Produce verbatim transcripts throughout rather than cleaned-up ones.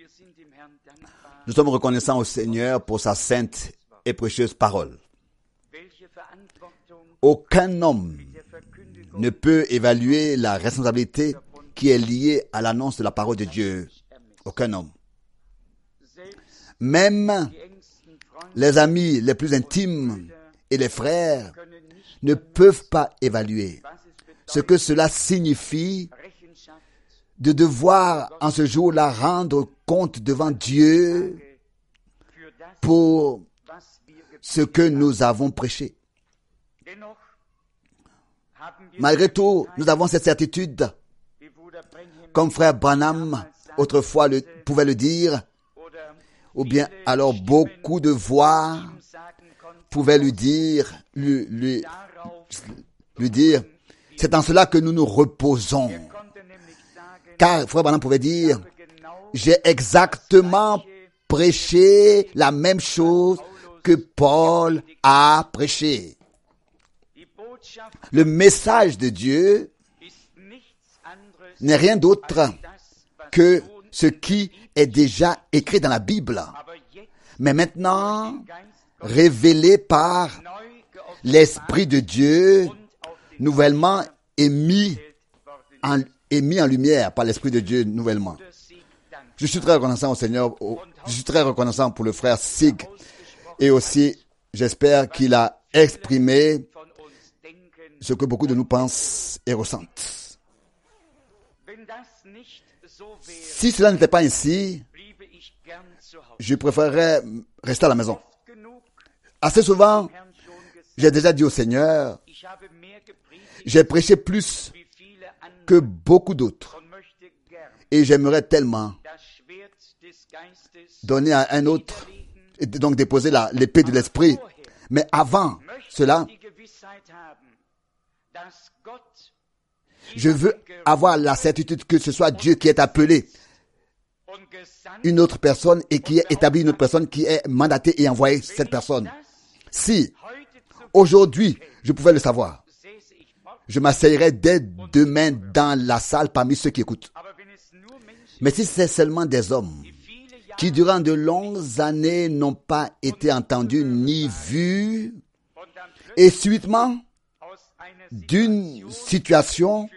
Nous sommes reconnaissants au Seigneur pour sa sainte et précieuse parole. Aucun homme ne peut évaluer la responsabilité qui est liée à l'annonce de la parole de Dieu. Aucun homme. Même les amis les plus intimes et les frères ne peuvent pas évaluer ce que cela signifie de devoir en ce jour-là rendre compte devant Dieu pour ce que nous avons prêché. Malgré tout, nous avons cette certitude, comme frère Branham autrefois le, pouvait le dire, ou bien alors beaucoup de voix pouvaient lui dire, lui, lui, lui dire, c'est en cela que nous nous reposons. Car frère Branham pouvait dire, j'ai exactement prêché la même chose que Paul a prêché. Le message de Dieu n'est rien d'autre que ce qui est déjà écrit dans la Bible, mais maintenant révélé par l'Esprit de Dieu, nouvellement émis en, émis en lumière par l'Esprit de Dieu nouvellement. Je suis très reconnaissant au Seigneur, je suis très reconnaissant pour le frère Sig, et aussi j'espère qu'il a exprimé ce que beaucoup de nous pensent et ressentent. Si cela n'était pas ainsi, je préférerais rester à la maison. Assez souvent, j'ai déjà dit au Seigneur, j'ai prêché plus que beaucoup d'autres. Et j'aimerais tellement donner à un autre, et donc déposer la, l'épée de l'esprit. Mais avant cela, je veux avoir la certitude que ce soit Dieu qui est appelé une autre personne et qui est établi une autre personne, qui est mandaté et envoyé cette personne. Si aujourd'hui je pouvais le savoir, je m'asseyerais dès demain dans la salle parmi ceux qui écoutent. Mais si c'est seulement des hommes qui durant de longues années n'ont pas été entendus ni vus, et subitement d'une situation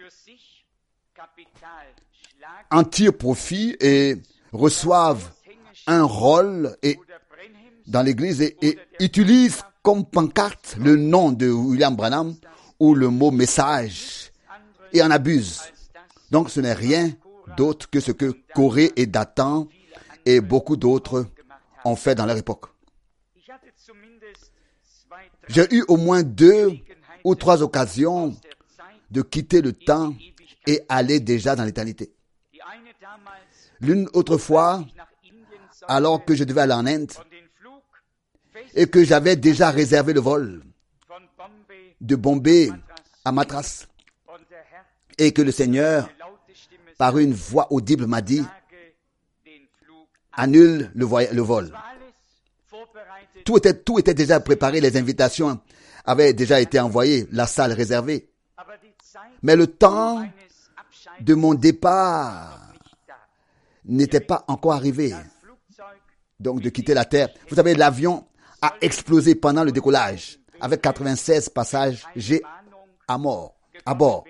en tirent profit et reçoivent un rôle et, dans l'église et, et utilisent comme pancarte le nom de William Branham ou le mot message et en abusent. Donc ce n'est rien d'autre que ce que Corée et Dathan et beaucoup d'autres ont fait dans leur époque. J'ai eu au moins deux ou trois occasions de quitter le temps et aller déjà dans l'éternité. L'une autre fois, alors que je devais aller en Inde et que j'avais déjà réservé le vol de Bombay à Madras et que le Seigneur, par une voix audible, m'a dit « Annule le, voy- le vol ». Tout était, tout était déjà préparé, les invitations avaient déjà été envoyées, la salle réservée. Mais le temps de mon départ n'était pas encore arrivé. Donc de quitter la terre. Vous savez, l'avion a explosé pendant le décollage avec quatre-vingt-seize passagers à mort, à bord.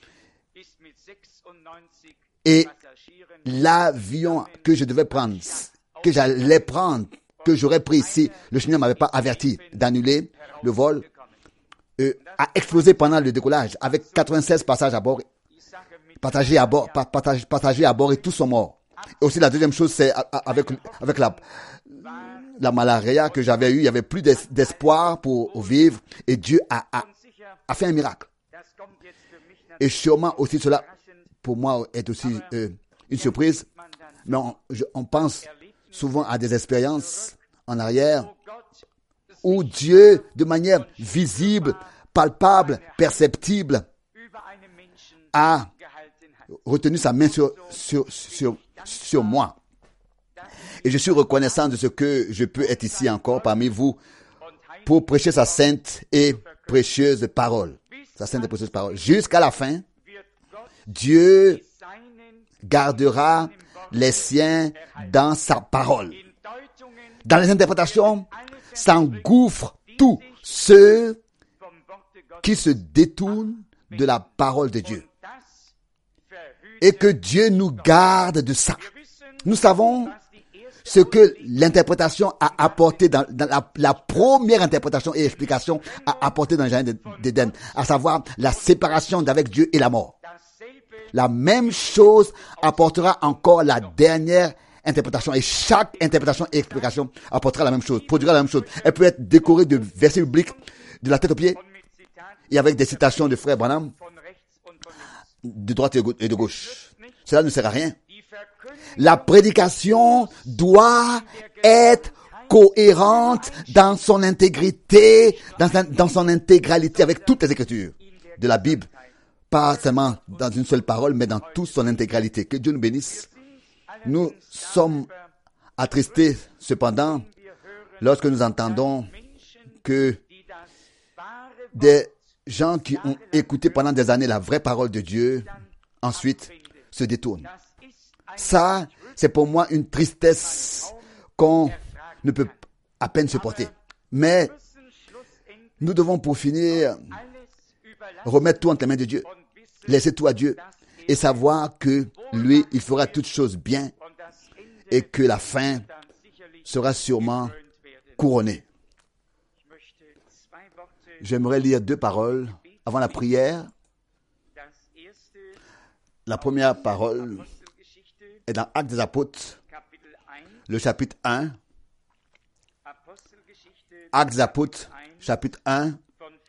Et l'avion que je devais prendre, que j'allais prendre, que j'aurais pris si le Seigneur ne m'avait pas averti d'annuler le vol, euh, a explosé pendant le décollage avec quatre-vingt-seize passages à bord, passagers à bord, passagers à bord et tous sont morts. Et aussi la deuxième chose, c'est avec, avec la, la malaria que j'avais eue, il n'y avait plus d'espoir pour vivre et Dieu a, a, a fait un miracle. Et sûrement aussi cela, pour moi, est aussi euh, une surprise. Mais on, je, on pense souvent à des expériences en arrière où Dieu, de manière visible, palpable, perceptible, a retenu sa main sur, sur, sur, sur moi. Et je suis reconnaissant de ce que je peux être ici encore parmi vous pour prêcher sa sainte et précieuse parole. Sa sainte et précieuse parole. Jusqu'à la fin, Dieu gardera les siens dans sa parole. Dans les interprétations, s'engouffrent tous ceux qui se détournent de la parole de Dieu. Et que Dieu nous garde de ça. Nous savons ce que l'interprétation a apporté dans, dans la, la première interprétation et explication a apporté dans le jardin d'Éden, à savoir la séparation d'avec Dieu et la mort. La même chose apportera encore la dernière interprétation, et chaque interprétation et explication apportera la même chose, produira la même chose. Elle peut être décorée de versets bibliques de la tête aux pieds et avec des citations de frère Branham de droite et de gauche. Cela ne sert à rien. La prédication doit être cohérente dans son intégrité, dans, sa, dans son intégralité avec toutes les écritures de la Bible. Pas seulement dans une seule parole, mais dans toute son intégralité. Que Dieu nous bénisse. Nous sommes attristés, cependant, lorsque nous entendons que des gens qui ont écouté pendant des années la vraie parole de Dieu, ensuite se détournent. Ça, c'est pour moi une tristesse qu'on ne peut à peine supporter. Mais nous devons pour finir remettre tout entre les mains de Dieu, laisser tout à Dieu et savoir que lui, il fera toutes choses bien et que la fin sera sûrement couronnée. J'aimerais lire deux paroles avant la prière. La première parole est dans Actes des Apôtres, le chapitre un. Actes des Apôtres, chapitre un,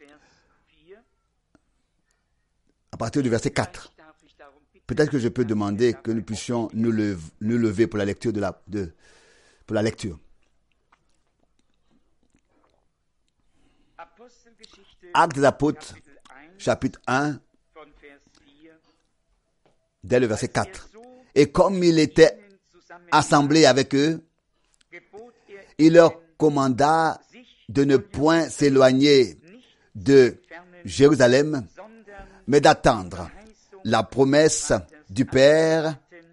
à partir du verset quatre. Peut-être que je peux demander que nous puissions nous lever, nous lever pour la lecture de la, de, pour la lecture. Actes des Apôtres, chapitre un, dès le verset quatre. Et comme il était assemblé avec eux, il leur commanda de ne point s'éloigner de Jérusalem, mais d'attendre la promesse du Père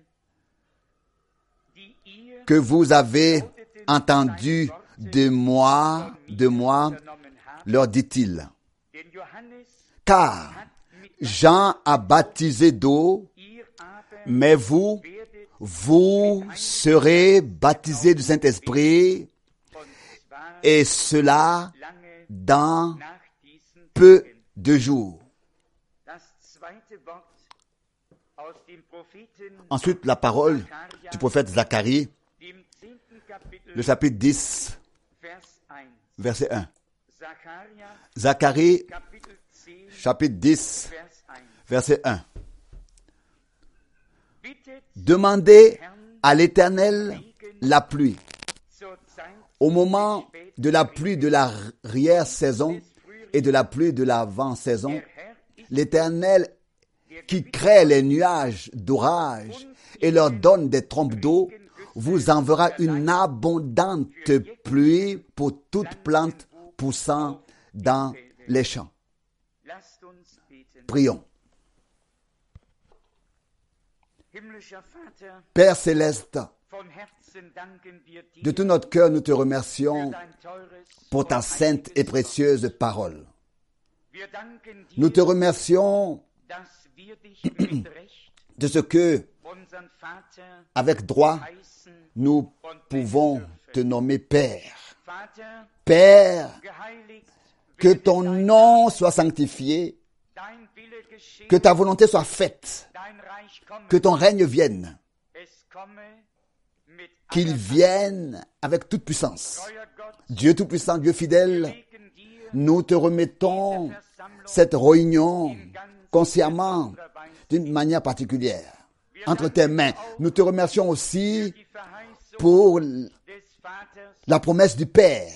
que vous avez entendue de moi, de moi, leur dit-il. Car Jean a baptisé d'eau, mais vous, vous serez baptisés du Saint-Esprit, et cela dans peu de jours. Ensuite, la parole du prophète Zacharie, le chapitre dix, verset un. Zacharie, chapitre dix, verset un. Demandez à l'Éternel la pluie. Au moment de la pluie de l'arrière-saison et de la pluie de l'avant-saison, l'Éternel qui crée les nuages d'orage et leur donne des trompes d'eau, vous enverra une abondante pluie pour toute plante poussant dans les champs. Prions. Père céleste, de tout notre cœur, nous te remercions pour ta sainte et précieuse parole. Nous te remercions de ce que, avec droit, nous pouvons te nommer Père. Père, que ton nom soit sanctifié, que ta volonté soit faite, que ton règne vienne, qu'il vienne avec toute puissance. Dieu tout-puissant, Dieu fidèle, nous te remettons cette réunion consciemment, d'une manière particulière, entre tes mains. Nous te remercions aussi pour la promesse du Père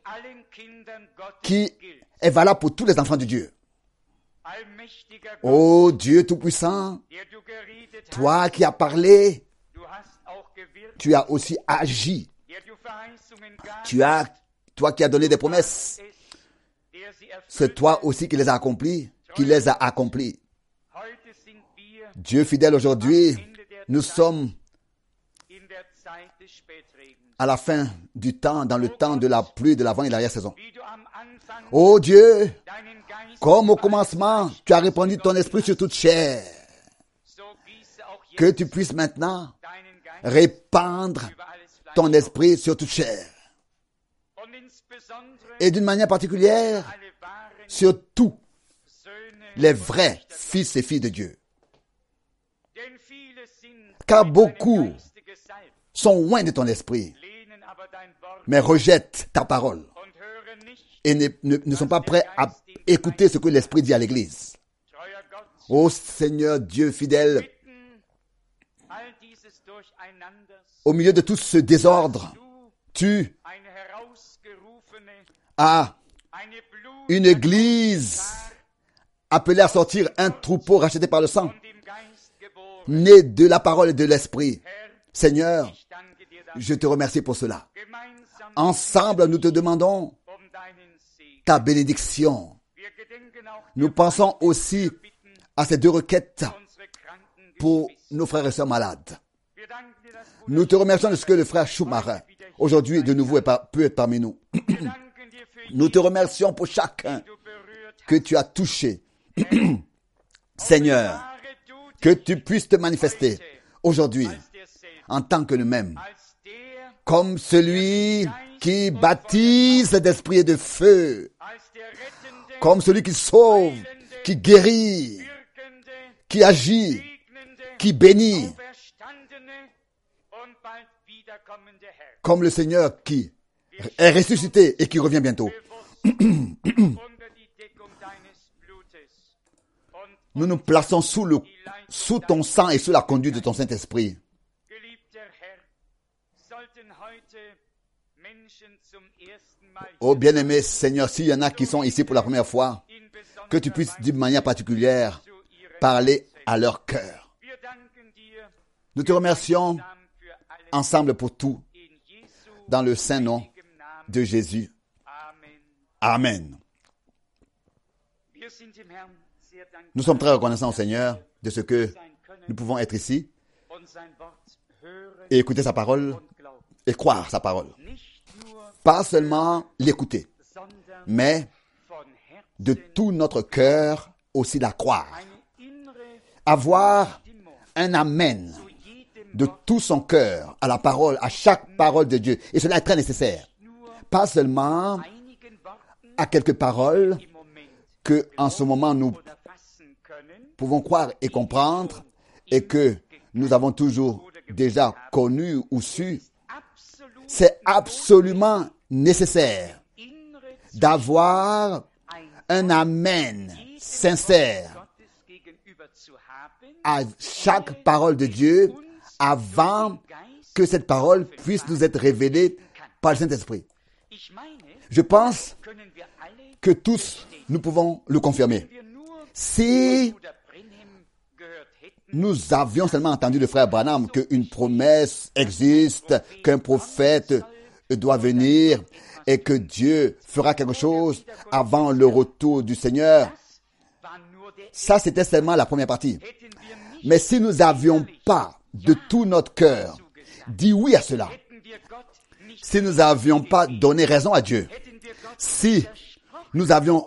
qui est valable pour tous les enfants de Dieu. Ô Dieu tout-puissant, toi qui as parlé, tu as aussi agi. Tu as, toi qui as donné des promesses, c'est toi aussi qui les as accomplies, qui les a accomplies. Dieu fidèle, aujourd'hui, nous sommes à la fin du temps, dans le temps de la pluie, de l'avant et de l'arrière-saison. Ô Dieu, comme au commencement, tu as répandu ton esprit sur toute chair, que tu puisses maintenant répandre ton esprit sur toute chair. Et d'une manière particulière, sur tous les vrais fils et filles de Dieu. Car beaucoup sont loin de ton esprit, mais rejettent ta parole et ne, ne, ne sont pas prêts à écouter ce que l'Esprit dit à l'Église. Ô Seigneur Dieu fidèle, au milieu de tout ce désordre, tu as une Église appelée à sortir un troupeau racheté par le sang, né de la parole et de l'Esprit. Seigneur, je te remercie pour cela. Ensemble, nous te demandons ta bénédiction. Nous pensons aussi à ces deux requêtes pour nos frères et sœurs malades. Nous te remercions de ce que le frère Schumacher, aujourd'hui, de nouveau, est par, peut être parmi nous. Nous te remercions pour chacun que tu as touché. Seigneur, que tu puisses te manifester aujourd'hui en tant que le même, comme celui qui baptise d'esprit et de feu, comme celui qui sauve, qui guérit, qui agit, qui bénit, comme le Seigneur qui est ressuscité et qui revient bientôt. Nous nous plaçons sous, le, sous ton sang et sous la conduite de ton Saint-Esprit. Oh bien-aimé Seigneur, s'il y en a qui sont ici pour la première fois, que tu puisses d'une manière particulière parler à leur cœur. Nous te remercions ensemble pour tout, dans le saint nom de Jésus. Amen. Nous sommes très reconnaissants au Seigneur de ce que nous pouvons être ici et écouter sa parole et croire sa parole. Pas seulement l'écouter, mais de tout notre cœur aussi la croire. Avoir un amen de tout son cœur à la parole, à chaque parole de Dieu. Et cela est très nécessaire. Pas seulement à quelques paroles que en ce moment nous pouvons croire et comprendre et que nous avons toujours déjà connu ou su. C'est absolument nécessaire d'avoir un amen sincère à chaque parole de Dieu avant que cette parole puisse nous être révélée par le Saint-Esprit. Je pense que tous nous pouvons le confirmer. Si nous avions seulement entendu le frère Branham qu'une promesse existe, qu'un prophète doit venir et que Dieu fera quelque chose avant le retour du Seigneur, ça c'était seulement la première partie. Mais si nous n'avions pas de tout notre cœur dit oui à cela, si nous n'avions pas donné raison à Dieu, si nous avions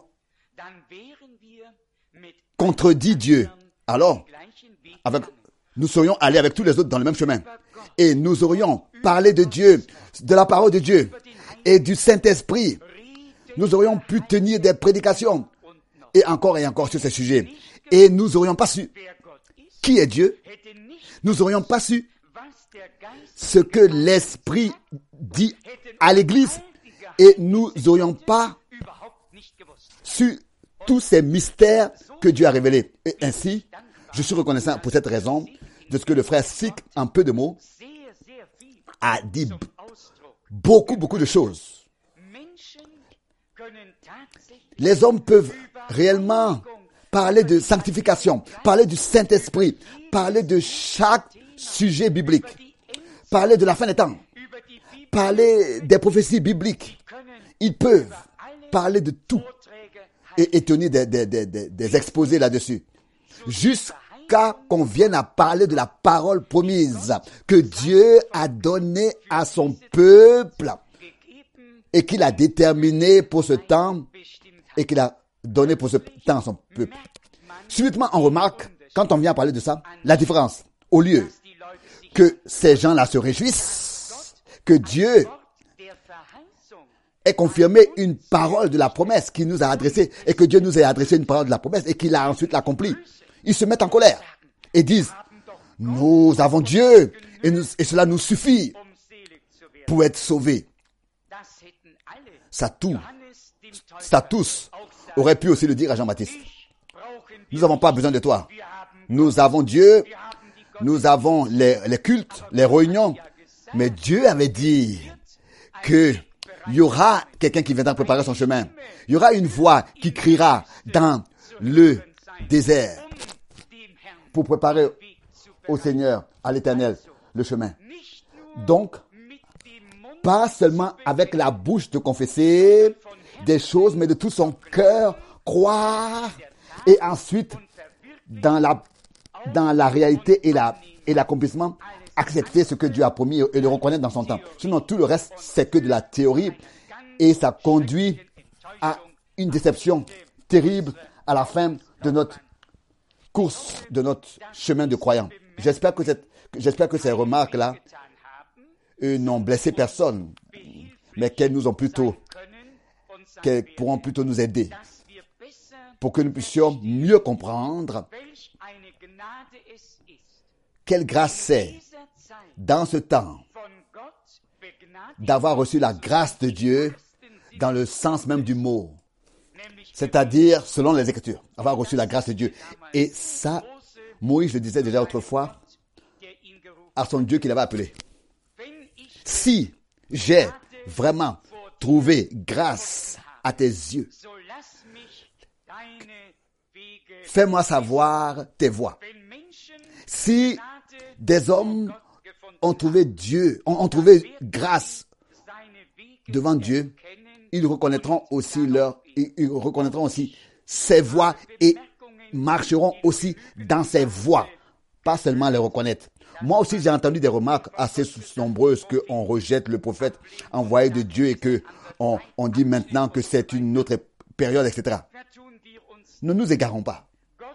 contredit Dieu, alors avec, nous serions allés avec tous les autres dans le même chemin. Et nous aurions parlé de Dieu, de la parole de Dieu et du Saint-Esprit. Nous aurions pu tenir des prédications et encore et encore sur ces sujets. Et nous n'aurions pas su qui est Dieu. Nous n'aurions pas su ce que l'Esprit dit à l'Église. Et nous n'aurions pas su tous ces mystères que Dieu a révélés. Et ainsi, je suis reconnaissant pour cette raison de ce que le frère Sick, en peu de mots, a dit beaucoup, beaucoup de choses. Les hommes peuvent réellement parler de sanctification, parler du Saint-Esprit, parler de chaque sujet biblique, parler de la fin des temps, parler des prophéties bibliques. Ils peuvent parler de tout et, et tenir des, des, des, des, des exposés là-dessus. Jusqu'à jusqu'à qu'on vienne à parler de la parole promise que Dieu a donnée à son peuple et qu'il a déterminé pour ce temps et qu'il a donné pour ce temps à son peuple. Subitement, on remarque, quand on vient parler de ça, la différence. Au lieu que ces gens-là se réjouissent, que Dieu ait confirmé une parole de la promesse qu'il nous a adressée et que Dieu nous ait adressé une parole de la promesse et qu'il a ensuite l'accompli. Ils se mettent en colère et disent, nous avons Dieu et, nous, et cela nous suffit pour être sauvés. Ça tout, ça tous aurait pu aussi le dire à Jean-Baptiste. Nous n'avons pas besoin de toi. Nous avons Dieu, nous avons les, les cultes, les réunions. Mais Dieu avait dit que il y aura quelqu'un qui viendra préparer son chemin. Il y aura une voix qui criera dans le désert pour préparer au Seigneur, à l'Éternel, le chemin. Donc, pas seulement avec la bouche de confesser des choses, mais de tout son cœur, croire et ensuite, dans la, dans la réalité et, la, et l'accomplissement, accepter ce que Dieu a promis et le reconnaître dans son temps. Sinon, tout le reste, c'est que de la théorie et ça conduit à une déception terrible à la fin de notre course, de notre chemin de croyant. J'espère que, cette, j'espère que ces remarques-là euh, n'ont blessé personne, mais qu'elles nous ont plutôt, qu'elles pourront plutôt nous aider pour que nous puissions mieux comprendre quelle grâce c'est dans ce temps d'avoir reçu la grâce de Dieu dans le sens même du mot, c'est-à-dire selon les Écritures, avoir reçu la grâce de Dieu. Et ça, Moïse le disait déjà autrefois à son Dieu qu'il avait appelé. Si j'ai vraiment trouvé grâce à tes yeux, fais-moi savoir tes voies. Si des hommes ont trouvé Dieu, ont, ont trouvé grâce devant Dieu, ils reconnaîtront aussi leur, ils, ils reconnaîtront aussi ses voies et marcheront aussi dans ses voies, pas seulement les reconnaître. Moi aussi, j'ai entendu des remarques assez nombreuses qu'on rejette le prophète envoyé de Dieu et que on, on dit maintenant que c'est une autre période, et cetera. Ne nous égarons pas.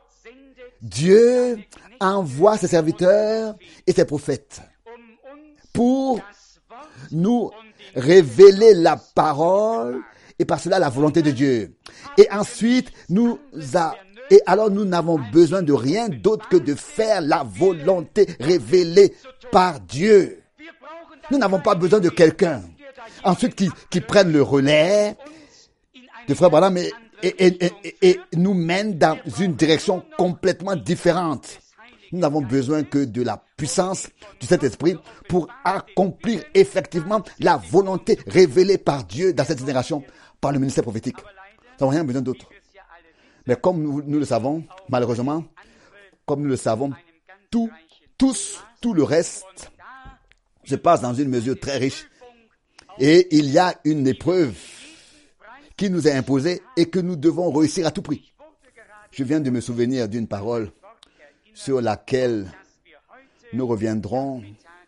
Dieu envoie ses serviteurs et ses prophètes pour nous révéler la parole et par cela la volonté de Dieu. Et ensuite, nous a, et alors nous n'avons besoin de rien d'autre que de faire la volonté révélée par Dieu. Nous n'avons pas besoin de quelqu'un ensuite qui, qui prenne le relais de Frère Branham et, et, et, et, et nous mène dans une direction complètement différente. Nous n'avons besoin que de la puissance du Saint-Esprit pour accomplir effectivement la volonté révélée par Dieu dans cette génération par le ministère prophétique. Nous n'avons rien besoin d'autre. Mais comme nous, nous le savons, malheureusement, comme nous le savons, tout, tous, tout le reste se passe dans une mesure très riche. Et il y a une épreuve qui nous est imposée et que nous devons réussir à tout prix. Je viens de me souvenir d'une parole sur laquelle nous reviendrons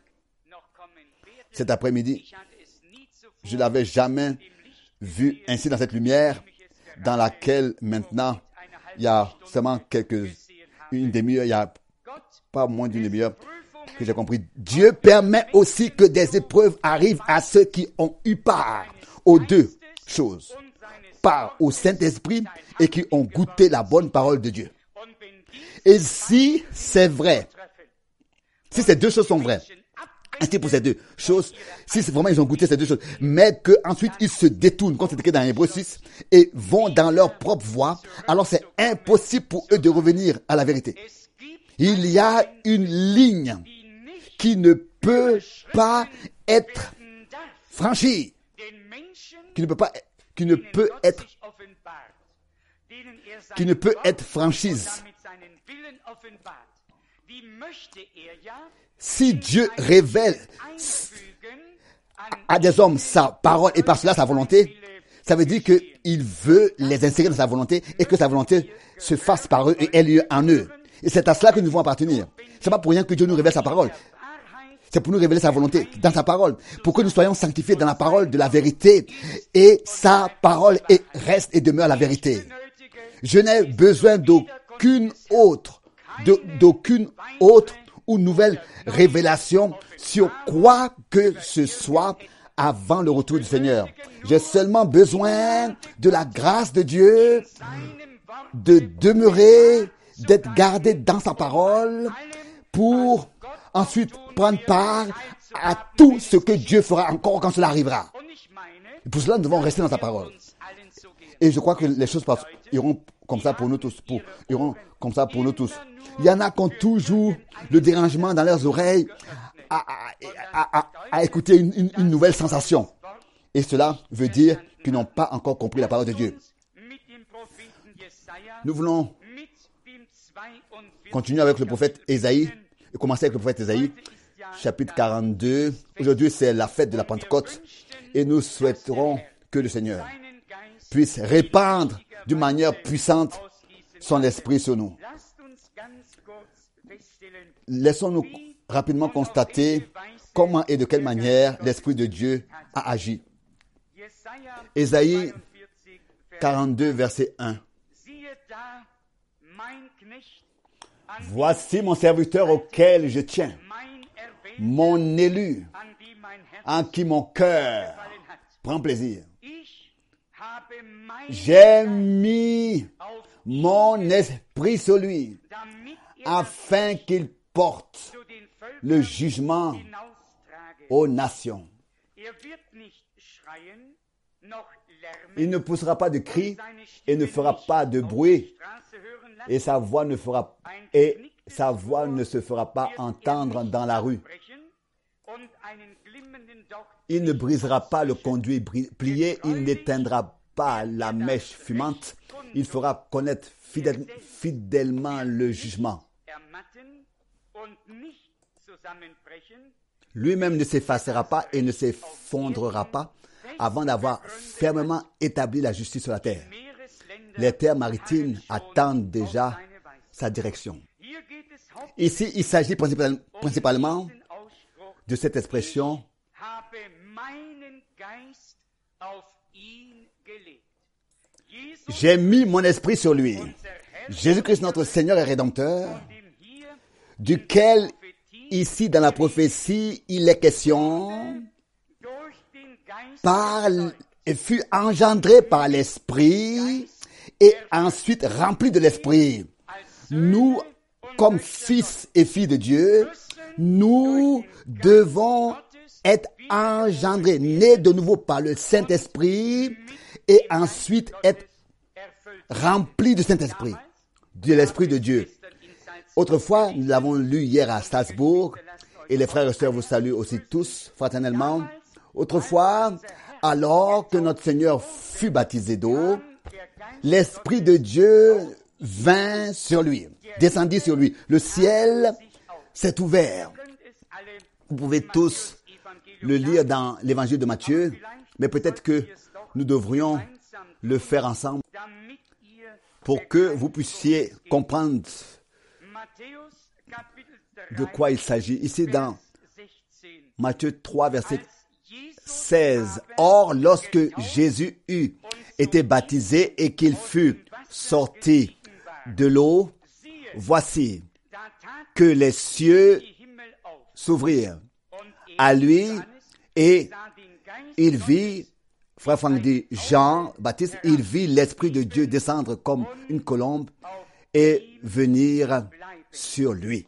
cet après-midi. Je ne l'avais jamais vu ainsi dans cette lumière dans laquelle maintenant il y a seulement quelques, une demi-heure, il y a pas moins d'une demi-heure que j'ai compris. Dieu permet aussi que des épreuves arrivent à ceux qui ont eu part aux deux choses. Part au Saint-Esprit et qui ont goûté la bonne parole de Dieu. Et si c'est vrai, si ces deux choses sont vraies, ainsi pour ces deux choses, si c'est vraiment ils ont goûté ces deux choses, mais qu'ensuite ils se détournent, comme c'est écrit dans Hébreux six, et vont dans leur propre voie, alors c'est impossible pour eux de revenir à la vérité. Il y a une ligne qui ne peut pas être franchie, qui ne peut pas, qui ne peut être, qui ne peut être franchise. Si Dieu révèle à des hommes sa parole et par cela sa volonté, ça veut dire qu'il veut les insérer dans sa volonté et que sa volonté se fasse par eux et ait lieu en eux. Et c'est à cela que nous devons appartenir. C'est pas pour rien que Dieu nous révèle sa parole. C'est pour nous révéler sa volonté dans sa parole, pour que nous soyons sanctifiés dans la parole de la vérité. Et sa parole est, reste et demeure la vérité. Je n'ai besoin d'aucune autre, de, d'aucune autre ou nouvelle révélation sur quoi que ce soit avant le retour du Seigneur. J'ai seulement besoin de la grâce de Dieu, de demeurer, d'être gardé dans sa parole, pour ensuite prendre part à tout ce que Dieu fera encore quand cela arrivera. Et pour cela, nous devons rester dans sa parole. Et je crois que les choses passent, iront comme ça pour nous tous. Pour, iront comme ça pour nous tous. Il y en a qui ont toujours le dérangement dans leurs oreilles à, à, à, à, à écouter une, une, une nouvelle sensation. Et cela veut dire qu'ils n'ont pas encore compris la parole de Dieu. Nous voulons continuer avec le prophète Ésaïe et commencer avec le prophète Ésaïe, chapitre quarante-deux. Aujourd'hui, c'est la fête de la Pentecôte et nous souhaiterons que le Seigneur puisse répandre d'une manière puissante son esprit sur nous. Laissons-nous rapidement constater comment et de quelle manière l'Esprit de Dieu a agi. Ésaïe quarante-deux, verset un. Voici mon serviteur auquel je tiens, mon élu, en qui mon cœur prend plaisir. J'ai mis mon esprit sur lui, afin qu'il porte le jugement aux nations. Il ne poussera pas de cris et ne fera pas de bruit, et sa voix ne fera et sa voix ne se fera pas entendre dans la rue. Il ne brisera pas le conduit plié, il n'éteindra pas la mèche fumante, il fera connaître fidèle, fidèlement le jugement. Lui-même ne s'effacera pas et ne s'effondrera pas avant d'avoir fermement établi la justice sur la terre. Les terres maritimes attendent déjà sa direction. Ici, il s'agit principalement de cette expression « J'ai mis mon esprit sur lui ». Jésus-Christ, notre Seigneur et Rédempteur, duquel, ici dans la prophétie, il est question, par, fut engendré par l'Esprit et ensuite rempli de l'Esprit. Nous, comme fils et filles de Dieu, nous devons être engendrés, nés de nouveau par le Saint-Esprit et ensuite être remplis du Saint-Esprit, de l'Esprit de Dieu. Autrefois, nous l'avons lu hier à Strasbourg et les frères et sœurs vous saluent aussi tous fraternellement. Autrefois, alors que notre Seigneur fut baptisé d'eau, l'Esprit de Dieu vint sur lui, descendit sur lui. Le ciel s'est ouvert. Vous pouvez tous le lire dans l'évangile de Matthieu, mais peut-être que nous devrions le faire ensemble pour que vous puissiez comprendre de quoi il s'agit. Ici dans Matthieu trois, verset seize. Or, lorsque Jésus eut été baptisé et qu'il fut sorti de l'eau, voici que les cieux s'ouvrirent à lui et il vit, frère Franck dit, Jean-Baptiste, il vit l'Esprit de Dieu descendre comme une colombe et venir sur lui.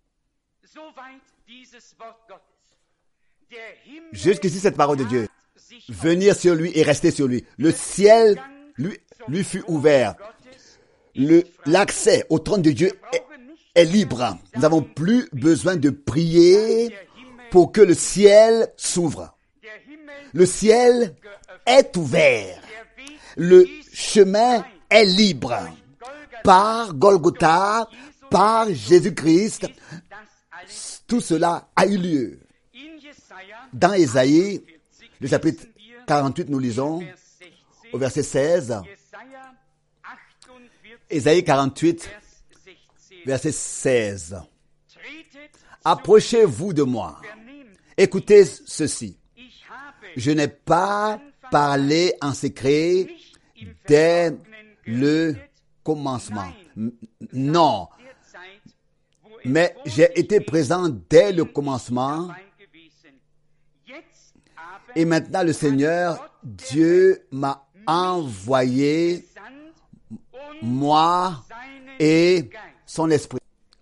Jusqu'ici, cette parole de Dieu, venir sur lui et rester sur lui. Le ciel lui, lui fut ouvert. Le, l'accès au trône de Dieu est, est libre. Nous n'avons plus besoin de prier pour que le ciel s'ouvre. Le ciel est ouvert. Le chemin est libre. Par Golgotha, par Jésus-Christ, tout cela a eu lieu. Dans Ésaïe, le chapitre quarante-huit, nous lisons au verset seize. Ésaïe quarante-huit, verset seize. Approchez-vous de moi. Écoutez ceci. Je n'ai pas parlé en secret dès le commencement. Non. Mais j'ai été présent dès le commencement. Et maintenant, le Seigneur, Dieu m'a envoyé, moi et son esprit.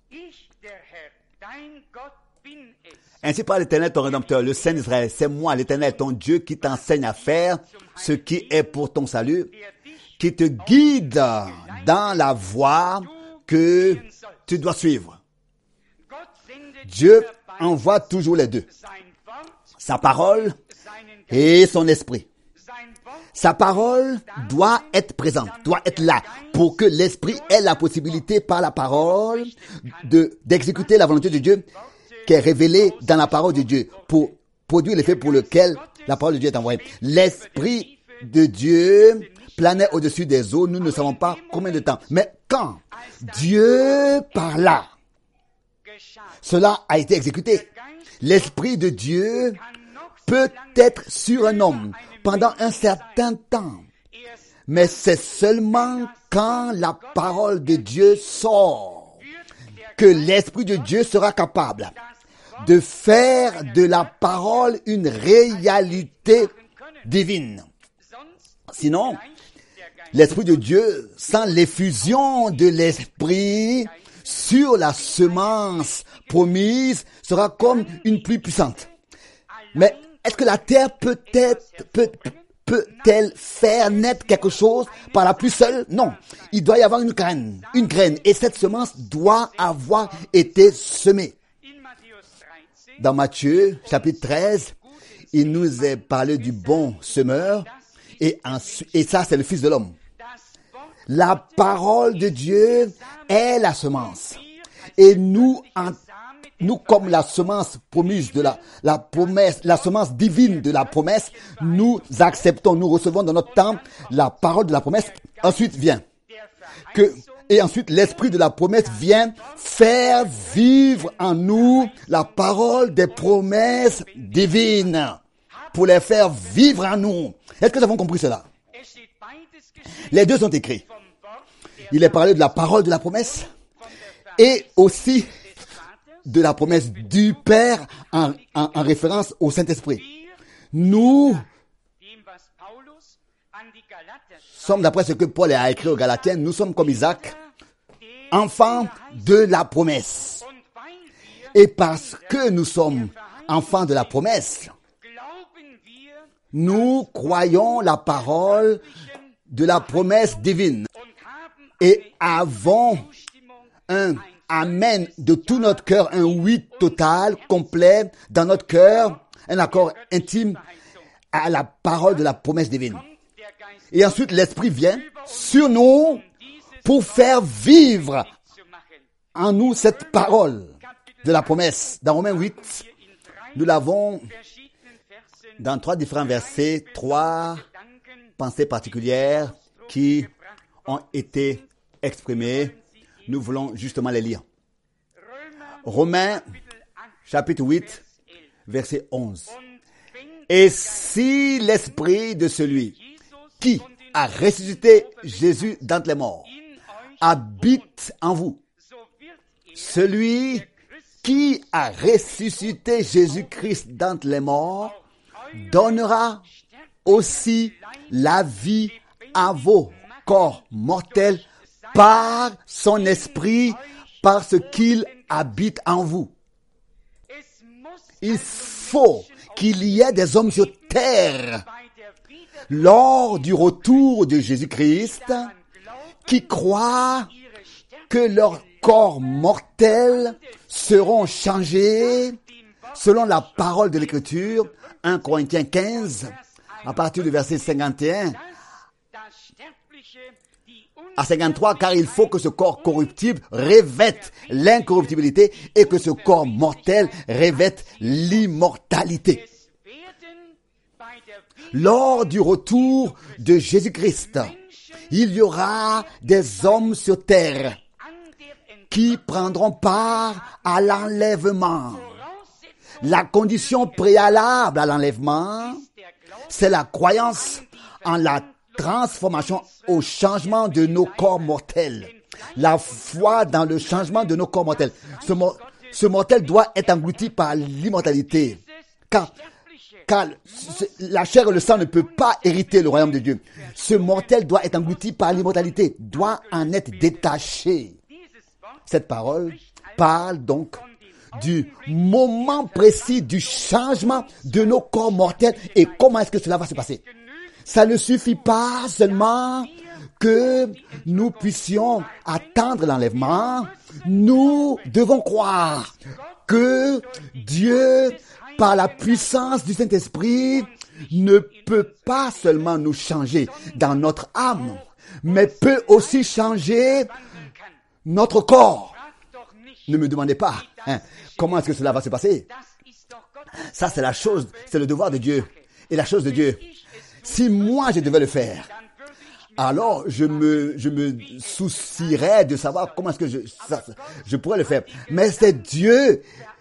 Ainsi parle l'Éternel, ton Rédempteur, le Saint d'Israël. C'est moi, l'Éternel, ton Dieu, qui t'enseigne à faire ce qui est pour ton salut, qui te guide dans la voie que tu dois suivre. Dieu envoie toujours les deux. Sa parole et son esprit. Sa parole doit être présente, doit être là, pour que l'esprit ait la possibilité par la parole de, d'exécuter la volonté de Dieu qui est révélée dans la parole de Dieu pour produire l'effet pour lequel la parole de Dieu est envoyée. L'esprit de Dieu planait au-dessus des eaux, nous ne savons pas combien de temps. Mais quand Dieu parla, cela a été exécuté. L'esprit de Dieu peut être sur un homme pendant un certain temps. Mais c'est seulement quand la parole de Dieu sort que l'Esprit de Dieu sera capable de faire de la parole une réalité divine. Sinon, l'Esprit de Dieu, sans l'effusion de l'Esprit sur la semence promise, sera comme une pluie puissante. Mais est-ce que la terre peut être, peut, peut-elle faire naître quelque chose par la pluie seule? Non. Il doit y avoir une graine, une graine. Et cette semence doit avoir été semée. Dans Matthieu, chapitre treize, il nous est parlé du bon semeur. Et, ensuite, et ça, c'est le Fils de l'homme. La parole de Dieu est la semence. Et nous, en Nous, comme la semence promise de la, la promesse, la semence divine de la promesse, nous acceptons, nous recevons dans notre temps la parole de la promesse. Ensuite vient que, et ensuite l'esprit de la promesse vient faire vivre en nous la parole des promesses divines pour les faire vivre en nous. Est-ce que nous avons compris cela? Les deux sont écrits. Il est parlé de la parole de la promesse et aussi de la promesse du Père en, en, en référence au Saint-Esprit. Nous sommes, d'après ce que Paul a écrit aux Galatiens, nous sommes comme Isaac, enfants de la promesse. Et parce que nous sommes enfants de la promesse, nous croyons la parole de la promesse divine et avons un Amen de tout notre cœur, un oui total, complet, dans notre cœur, un accord intime à la parole de la promesse divine. Et ensuite, l'Esprit vient sur nous pour faire vivre en nous cette parole de la promesse. Dans Romains huit, nous l'avons dans trois différents versets, trois pensées particulières qui ont été exprimées. Nous voulons justement les lire. Romains, chapitre huit, verset onze. Et si l'esprit de celui qui a ressuscité Jésus d'entre les morts habite en vous, celui qui a ressuscité Jésus-Christ d'entre les morts donnera aussi la vie à vos corps mortels par son esprit, parce qu'il habite en vous. Il faut qu'il y ait des hommes sur terre lors du retour de Jésus-Christ qui croient que leurs corps mortels seront changés selon la parole de l'Écriture. un Corinthiens quinze, à partir du verset cinquante et un à cinquante-trois, car il faut que ce corps corruptible revête l'incorruptibilité et que ce corps mortel revête l'immortalité. Lors du retour de Jésus-Christ, il y aura des hommes sur terre qui prendront part à l'enlèvement. La condition préalable à l'enlèvement, c'est la croyance en la transformation au changement de nos corps mortels. La foi dans le changement de nos corps mortels. Ce, mo- ce mortel doit être englouti par l'immortalité. Car, car la chair et le sang ne peuvent pas hériter le royaume de Dieu. Ce mortel doit être englouti par l'immortalité, doit en être détaché. Cette parole parle donc du moment précis du changement de nos corps mortels et comment est-ce que cela va se passer. Ça ne suffit pas seulement que nous puissions attendre l'enlèvement. Nous devons croire que Dieu, par la puissance du Saint-Esprit, ne peut pas seulement nous changer dans notre âme, mais peut aussi changer notre corps. Ne me demandez pas hein, comment est-ce que cela va se passer. Ça, c'est la chose, c'est le devoir de Dieu et la chose de Dieu. Si moi, je devais le faire, alors je me, je me soucierais de savoir comment est-ce que je, ça, je pourrais le faire. Mais c'est Dieu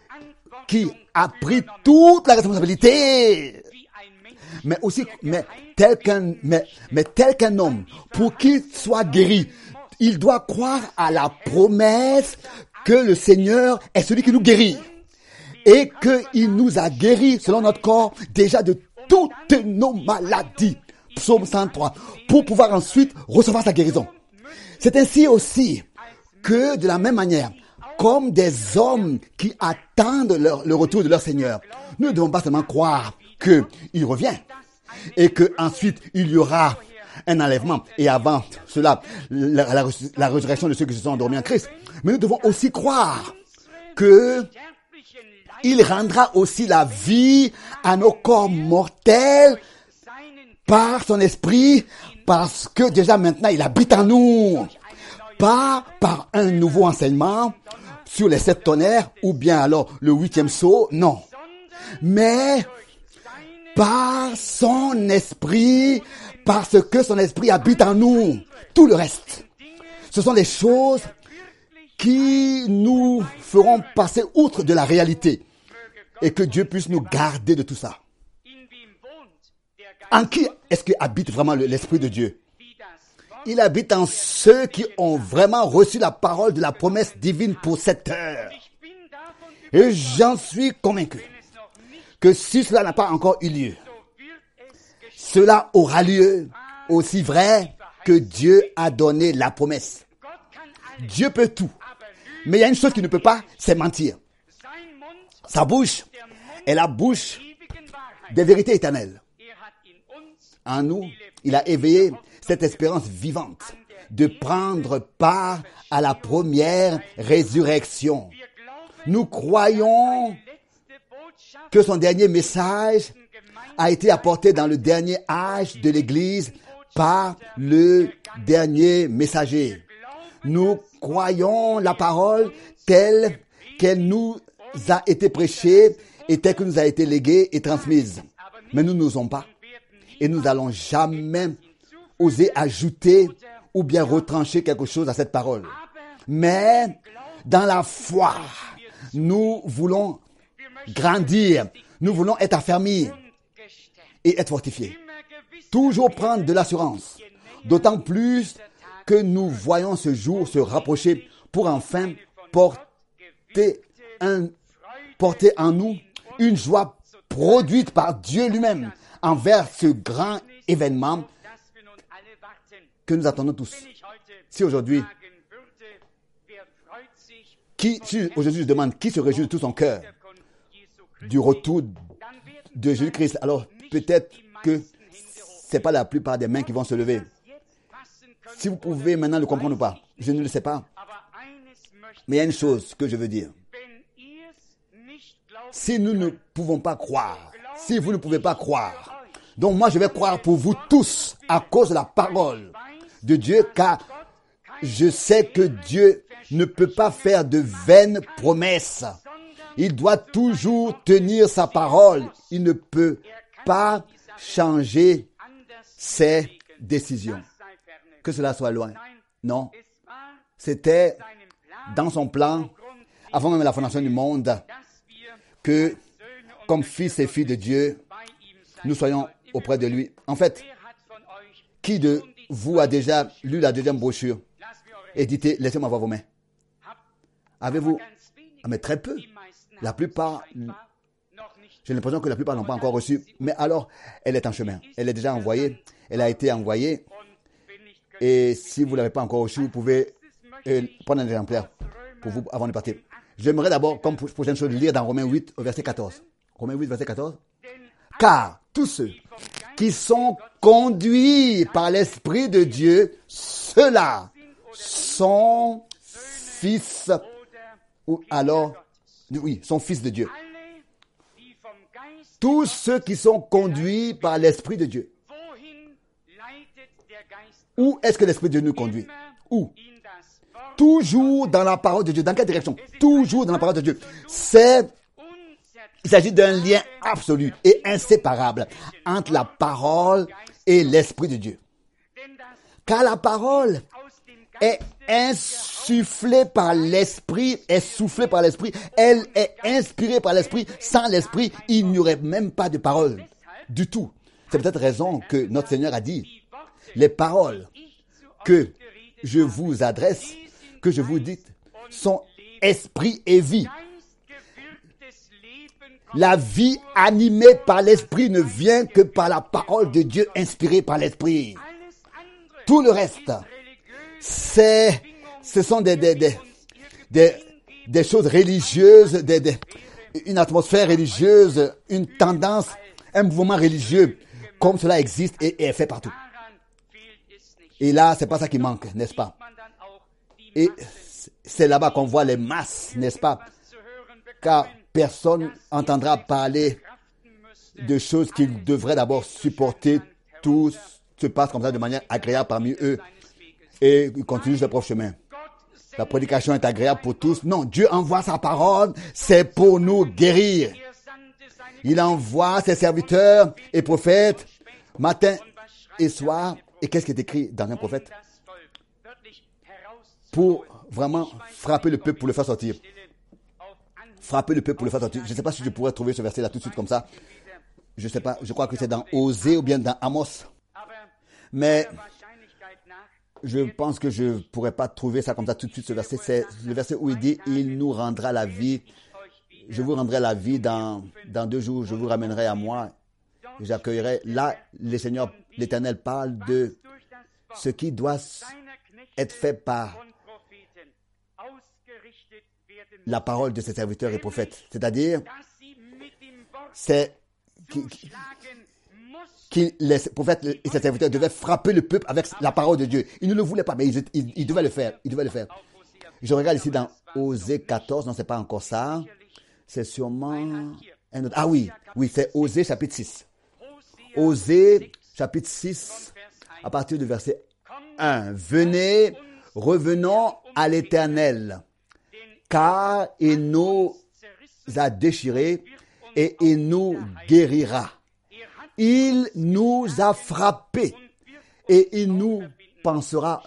qui a pris toute la responsabilité. Mais aussi, mais tel qu'un, mais, mais tel qu'un homme, pour qu'il soit guéri, il doit croire à la promesse que le Seigneur est celui qui nous guérit. Et qu'il nous a guéris selon notre corps déjà de toutes nos maladies. Psaume cent trois. Pour pouvoir ensuite recevoir sa guérison. C'est ainsi aussi que de la même manière, comme des hommes qui attendent leur, le retour de leur Seigneur, nous ne devons pas seulement croire qu'il revient et qu'ensuite il y aura un enlèvement et avant cela, la, la, la résurrection de ceux qui se sont endormis en Christ. Mais nous devons aussi croire que il rendra aussi la vie à nos corps mortels par son esprit, parce que déjà maintenant il habite en nous. Pas par un nouveau enseignement sur les sept tonnerres ou bien alors le huitième sceau, non. Mais par son esprit, parce que son esprit habite en nous. Tout le reste, ce sont des choses qui nous feront passer outre de la réalité. Et que Dieu puisse nous garder de tout ça. En qui est-ce qu'il habite vraiment l'Esprit de Dieu? Il habite en ceux qui ont vraiment reçu la parole de la promesse divine pour cette heure. Et j'en suis convaincu que si cela n'a pas encore eu lieu, cela aura lieu aussi vrai que Dieu a donné la promesse. Dieu peut tout. Mais il y a une chose qu'il ne peut pas, c'est mentir. Sa bouche est la bouche des vérités éternelles. En nous, il a éveillé cette espérance vivante de prendre part à la première résurrection. Nous croyons que son dernier message a été apporté dans le dernier âge de l'Église par le dernier messager. Nous croyons la parole telle qu'elle nous a été prêchée et telle que nous a été léguée et transmise. Mais nous n'osons pas. Et nous n'allons jamais oser ajouter ou bien retrancher quelque chose à cette parole. Mais dans la foi, nous voulons grandir. Nous voulons être affermis et être fortifiés. Toujours prendre de l'assurance. D'autant plus que nous voyons ce jour se rapprocher pour enfin porter, un, porter en nous une joie produite par Dieu lui-même envers ce grand événement que nous attendons tous. Si aujourd'hui, qui, si aujourd'hui je demande qui se réjouit de tout son cœur du retour de Jésus-Christ, alors peut-être que ce n'est pas la plupart des mains qui vont se lever. Si vous pouvez maintenant le comprendre ou pas, je ne le sais pas. Mais il y a une chose que je veux dire. Si nous ne pouvons pas croire, si vous ne pouvez pas croire, donc moi je vais croire pour vous tous à cause de la parole de Dieu, car je sais que Dieu ne peut pas faire de vaines promesses. Il doit toujours tenir sa parole. Il ne peut pas changer ses décisions. Que cela soit loin. Non. C'était dans son plan, avant même la fondation du monde, que comme fils et filles de Dieu, nous soyons auprès de lui. En fait, qui de vous a déjà lu la deuxième brochure et dit, laissez-moi voir vos mains. Avez-vous? Ah, mais très peu. La plupart, j'ai l'impression que la plupart n'ont pas encore reçu. Mais alors, elle est en chemin. Elle est déjà envoyée. Elle a été envoyée. Et si vous ne l'avez pas encore reçu, vous pouvez euh, prendre un exemplaire pour vous avant de partir. J'aimerais d'abord, comme prochaine chose, lire dans Romains huit, au verset quatorze. Romains huit, verset quatorze. Car tous ceux qui sont conduits par l'Esprit de Dieu, ceux-là sont fils, ou alors, oui, sont fils de Dieu. Tous ceux qui sont conduits par l'Esprit de Dieu. Où est-ce que l'Esprit de Dieu nous conduit? Où? Toujours dans la parole de Dieu. Dans quelle direction? Toujours dans la parole de Dieu. C'est, il s'agit d'un lien absolu et inséparable entre la parole et l'Esprit de Dieu. Car la parole est insufflée par l'Esprit, est soufflée par l'Esprit, elle est inspirée par l'Esprit. Sans l'Esprit, il n'y aurait même pas de parole du tout. C'est peut-être raison que notre Seigneur a dit, les paroles que je vous adresse, que je vous dis, sont esprit et vie. La vie animée par l'Esprit ne vient que par la parole de Dieu inspirée par l'Esprit. Tout le reste, c'est, ce sont des, des, des, des, des choses religieuses, des, des, une atmosphère religieuse, une tendance, un mouvement religieux, comme cela existe et, et est fait partout. Et là, c'est pas ça qui manque, n'est-ce pas? Et c'est là-bas qu'on voit les masses, n'est-ce pas? Car personne entendra parler de choses qu'ils devraient d'abord supporter. Tout se passe comme ça de manière agréable parmi eux et ils continuent leur propre chemin. La prédication est agréable pour tous. Non, Dieu envoie sa parole, c'est pour nous guérir. Il envoie ses serviteurs et prophètes matin et soir. Et qu'est-ce qui est écrit dans un prophète? Pour vraiment frapper le peuple pour le faire sortir. Frapper le peuple pour le faire sortir. Je ne sais pas si je pourrais trouver ce verset-là tout de suite comme ça. Je ne sais pas. Je crois que c'est dans Osée ou bien dans Amos. Mais je pense que je ne pourrais pas trouver ça comme ça tout de suite, ce verset. C'est le verset où il dit, il nous rendra la vie. Je vous rendrai la vie dans, dans deux jours. Je vous ramènerai à moi. J'accueillerai. Là, le Seigneur, l'Éternel parle de ce qui doit être fait par la parole de ses serviteurs et prophètes. C'est-à-dire, c'est que les prophètes et ses serviteurs devaient frapper le peuple avec la parole de Dieu. Ils ne le voulaient pas, mais ils, ils, ils devaient le faire. Ils devaient le faire. Je regarde ici dans Osée quatorze. Non, c'est pas encore ça. C'est sûrement un autre. Ah oui, oui, c'est Osée chapitre six. Osée chapitre six, à partir du verset un. Venez, revenons à l'Éternel, car il nous a déchirés et il nous guérira. Il nous a frappés et il nous pensera.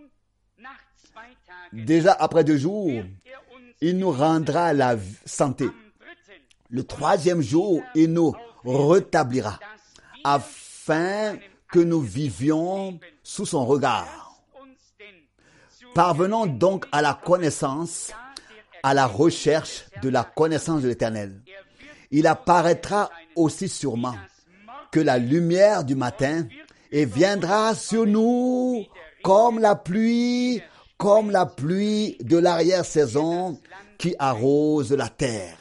Déjà après deux jours, il nous rendra la santé. Le troisième jour, il nous rétablira, afin que nous vivions sous son regard. Parvenons donc à la connaissance, à la recherche de la connaissance de l'Éternel. Il apparaîtra aussi sûrement que la lumière du matin et viendra sur nous comme la pluie, comme la pluie de l'arrière-saison qui arrose la terre.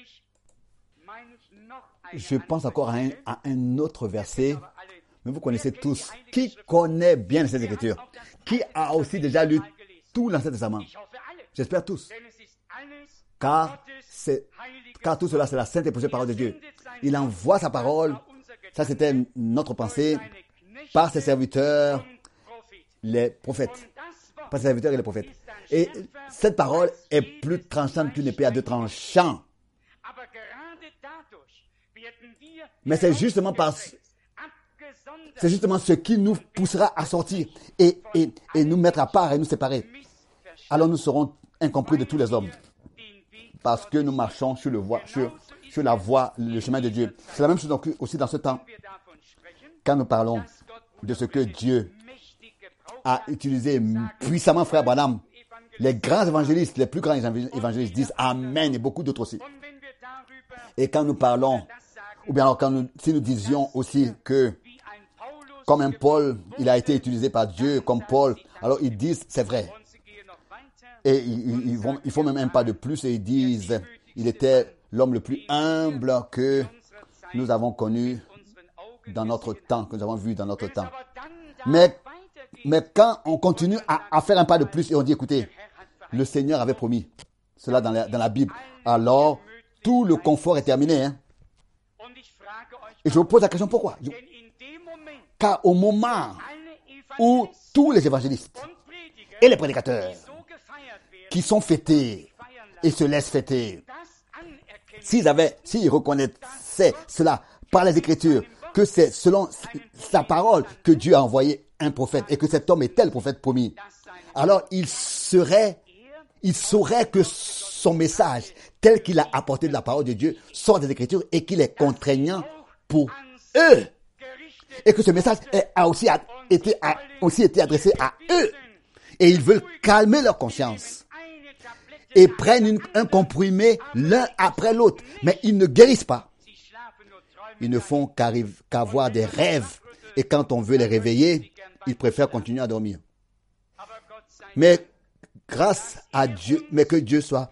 Je pense encore à un, à un autre verset, mais vous connaissez tous. Qui connaît bien cette écriture? Qui a aussi déjà lu tout l'Ancien Testament? J'espère tous. Car, c'est, car tout cela, c'est la sainte et précieuse parole de Dieu. Il envoie sa parole, ça c'était notre pensée, par ses serviteurs, les prophètes. Par ses serviteurs et les prophètes. Et cette parole est plus tranchante qu'une épée à deux tranchants. Mais c'est justement par, c'est justement ce qui nous poussera à sortir et, et, et nous mettre à part et nous séparer. Alors nous serons incompris de tous les hommes. Parce que nous marchons sur, le voie, sur, sur la voie, le chemin de Dieu. C'est la même chose aussi dans ce temps. Quand nous parlons de ce que Dieu a utilisé puissamment, frère Branham, les grands évangélistes, les plus grands évangélistes disent Amen et beaucoup d'autres aussi. Et quand nous parlons, ou bien alors quand nous, si nous disions aussi que comme un Paul, il a été utilisé par Dieu comme Paul, alors ils disent c'est vrai. Et ils, ils, vont, ils font même un pas de plus et ils disent il était l'homme le plus humble que nous avons connu dans notre temps, que nous avons vu dans notre temps. Mais, mais quand on continue à, à faire un pas de plus et on dit écoutez, le Seigneur avait promis cela dans la, dans la Bible, alors tout le confort est terminé. Hein? Et je vous pose la question pourquoi? Je... Car au moment où tous les évangélistes et les prédicateurs qui sont fêtés et se laissent fêter, s'ils avaient, s'ils reconnaissaient cela par les Écritures, que c'est selon sa parole que Dieu a envoyé un prophète et que cet homme est tel prophète promis, alors il serait, il saurait que son message, tel qu'il a apporté de la parole de Dieu, sort des Écritures et qu'il est contraignant pour eux. Et que ce message a aussi été, a aussi été adressé à eux. Et ils veulent calmer leur conscience. Et prennent une, un comprimé l'un après l'autre. Mais ils ne guérissent pas. Ils ne font qu'avoir des rêves. Et quand on veut les réveiller, ils préfèrent continuer à dormir. Mais grâce à Dieu, mais que Dieu soit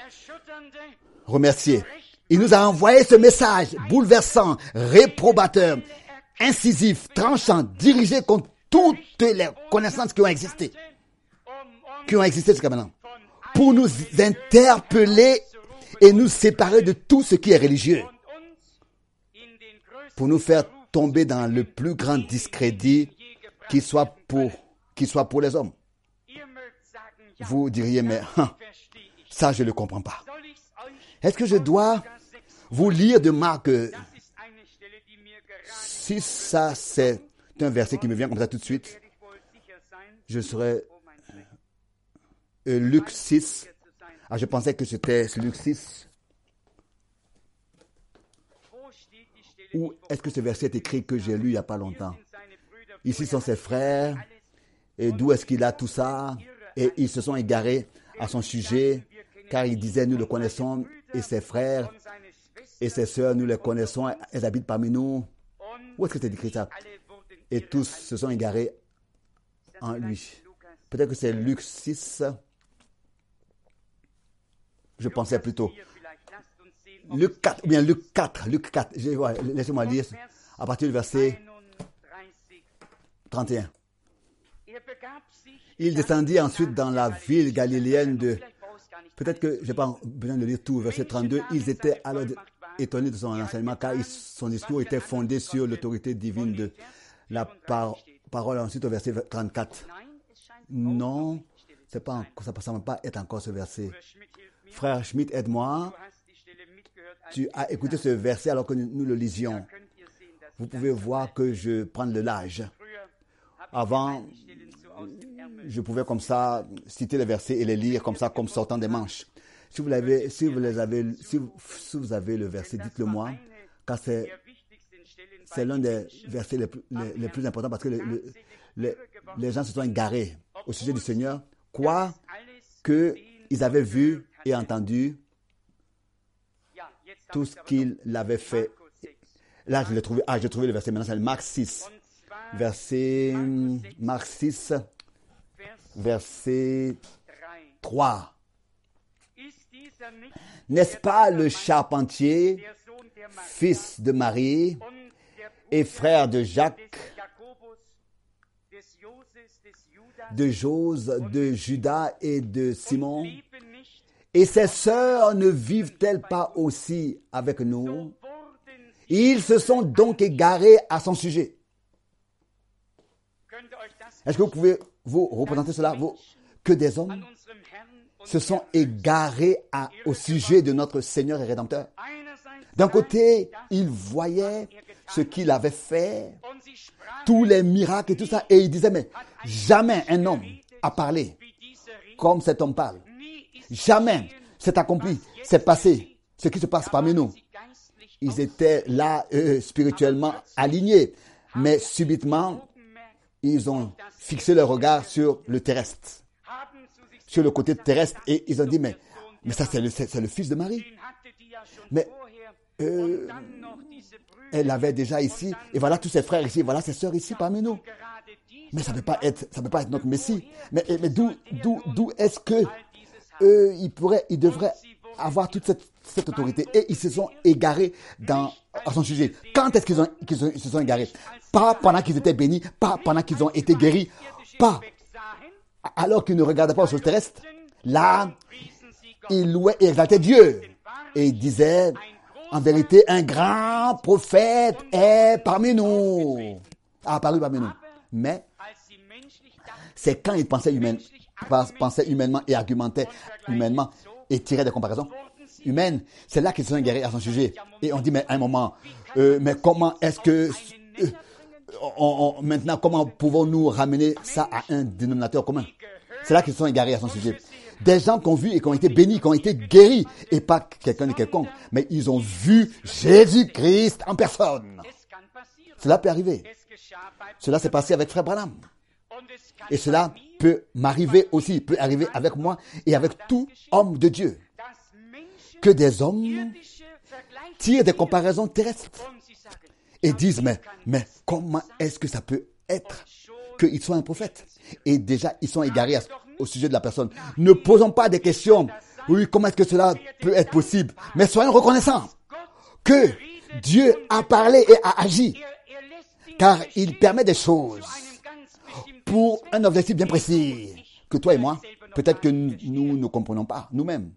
remercié. Il nous a envoyé ce message bouleversant, réprobateur, incisif, tranchant, dirigé contre toutes les connaissances qui ont existé, qui ont existé jusqu'à maintenant, pour nous interpeller et nous séparer de tout ce qui est religieux, pour nous faire tomber dans le plus grand discrédit qui soit pour, qui soit pour les hommes. Vous diriez, mais hein, ça je ne le comprends pas. Est-ce que je dois vous lire de Marc six, ça c'est un verset qui me vient comme ça tout de suite. Je serais euh, Luc six. Ah, je pensais que c'était Luc six. Où est-ce que ce verset est écrit que j'ai lu il n'y a pas longtemps? Ici sont ses frères. Et d'où est-ce qu'il a tout ça? Et ils se sont égarés à son sujet, car il disait, nous le connaissons, et ses frères et ses sœurs, nous les connaissons, elles habitent parmi nous. Où est-ce que c'est écrit ça? Et tous se sont égarés en lui. Peut-être que c'est Luc six. Je pensais plutôt. Luc quatre, ou bien Luc quatre. Luc quatre. Laissez-moi lire à partir du verset trente et un. Il descendit ensuite dans la ville galiléenne de... Peut-être que je n'ai pas besoin de lire tout. Verset trente-deux. Ils étaient alors étonnés de son enseignement car son discours était fondé sur l'autorité divine de la par, parole. Ensuite au verset trente-quatre. Non, c'est pas, ça ne semble pas être encore ce verset. Frère Schmidt, aide-moi. Tu as écouté ce verset alors que nous, nous le lisions. Vous pouvez voir que je prends de l'âge. Avant, je pouvais comme ça citer les versets et les lire comme ça, comme sortant des manches. Si vous l'avez, si vous les avez, si vous, si vous avez le verset, dites-le moi, car c'est, c'est l'un des versets les plus, les, les plus importants parce que le, le, les, les gens se sont égarés au sujet du Seigneur, quoi que ils avaient vu et entendu tout ce qu'il avait fait. Là, je l'ai trouvé. Ah, j'ai trouvé le verset. Maintenant, c'est Marc six. Verset Marc six, verset trois. N'est-ce pas le charpentier, fils de Marie et frère de Jacques, de Jose, de Judas et de Simon? Et ses sœurs ne vivent-elles pas aussi avec nous? Ils se sont donc égarés à son sujet. Est-ce que vous pouvez vous représenter cela, vous, que des hommes se sont égarés à, au sujet de notre Seigneur et Rédempteur? D'un côté, ils voyaient ce qu'il avait fait, tous les miracles et tout ça, et ils disaient, mais jamais un homme a parlé comme cet homme parle. Jamais c'est accompli, c'est passé, ce qui se passe parmi nous. Ils étaient là euh, spirituellement alignés, mais subitement, ils ont fixé leur regard sur le terrestre, sur le côté terrestre, et ils ont dit, mais, mais ça c'est le, c'est, c'est le fils de Marie. Mais euh, elle avait déjà ici, et voilà tous ses frères ici, et voilà ses sœurs ici parmi nous. Mais ça ne peut pas être, ça peut pas être notre Messie. Mais, mais d'où, d'où, d'où est-ce que euh, il pourrait, il devrait avoir toute cette, cette autorité? Et ils se sont égarés dans, à son sujet. Quand est-ce qu'ils, ont, qu'ils, ont, ils se sont égarés? Pas pendant qu'ils étaient bénis, pas pendant qu'ils ont été guéris, pas alors qu'ils ne regardaient pas aux choses terrestres. Là, ils louaient et exaltaient Dieu. Et ils disaient, en vérité, un grand prophète est parmi nous, a apparu parmi nous. Mais c'est quand ils pensaient, humain, pensaient humainement et argumentaient humainement et tiraient des comparaisons humaines, c'est là qu'ils se sont égarés à son sujet. Et on dit, mais à un moment, euh, mais comment est-ce que, euh, on, on, maintenant, comment pouvons-nous ramener ça à un dénominateur commun? C'est là qu'ils se sont égarés à son sujet. Des gens qui ont vu et qui ont été bénis, qui ont été guéris, et pas quelqu'un de quelconque, mais ils ont vu Jésus-Christ en personne. Cela peut arriver. Cela s'est passé avec Frère Branham. Et cela peut m'arriver aussi, peut arriver avec moi et avec tout homme de Dieu. Que des hommes tirent des comparaisons terrestres et disent, mais, mais comment est-ce que ça peut être qu'ils soient un prophète? Et déjà, ils sont égarés au sujet de la personne. Ne posons pas des questions. Oui, comment est-ce que cela peut être possible? Mais soyons reconnaissants que Dieu a parlé et a agi. Car il permet des choses pour un objectif bien précis que toi et moi, peut-être que nous, nous ne comprenons pas nous-mêmes.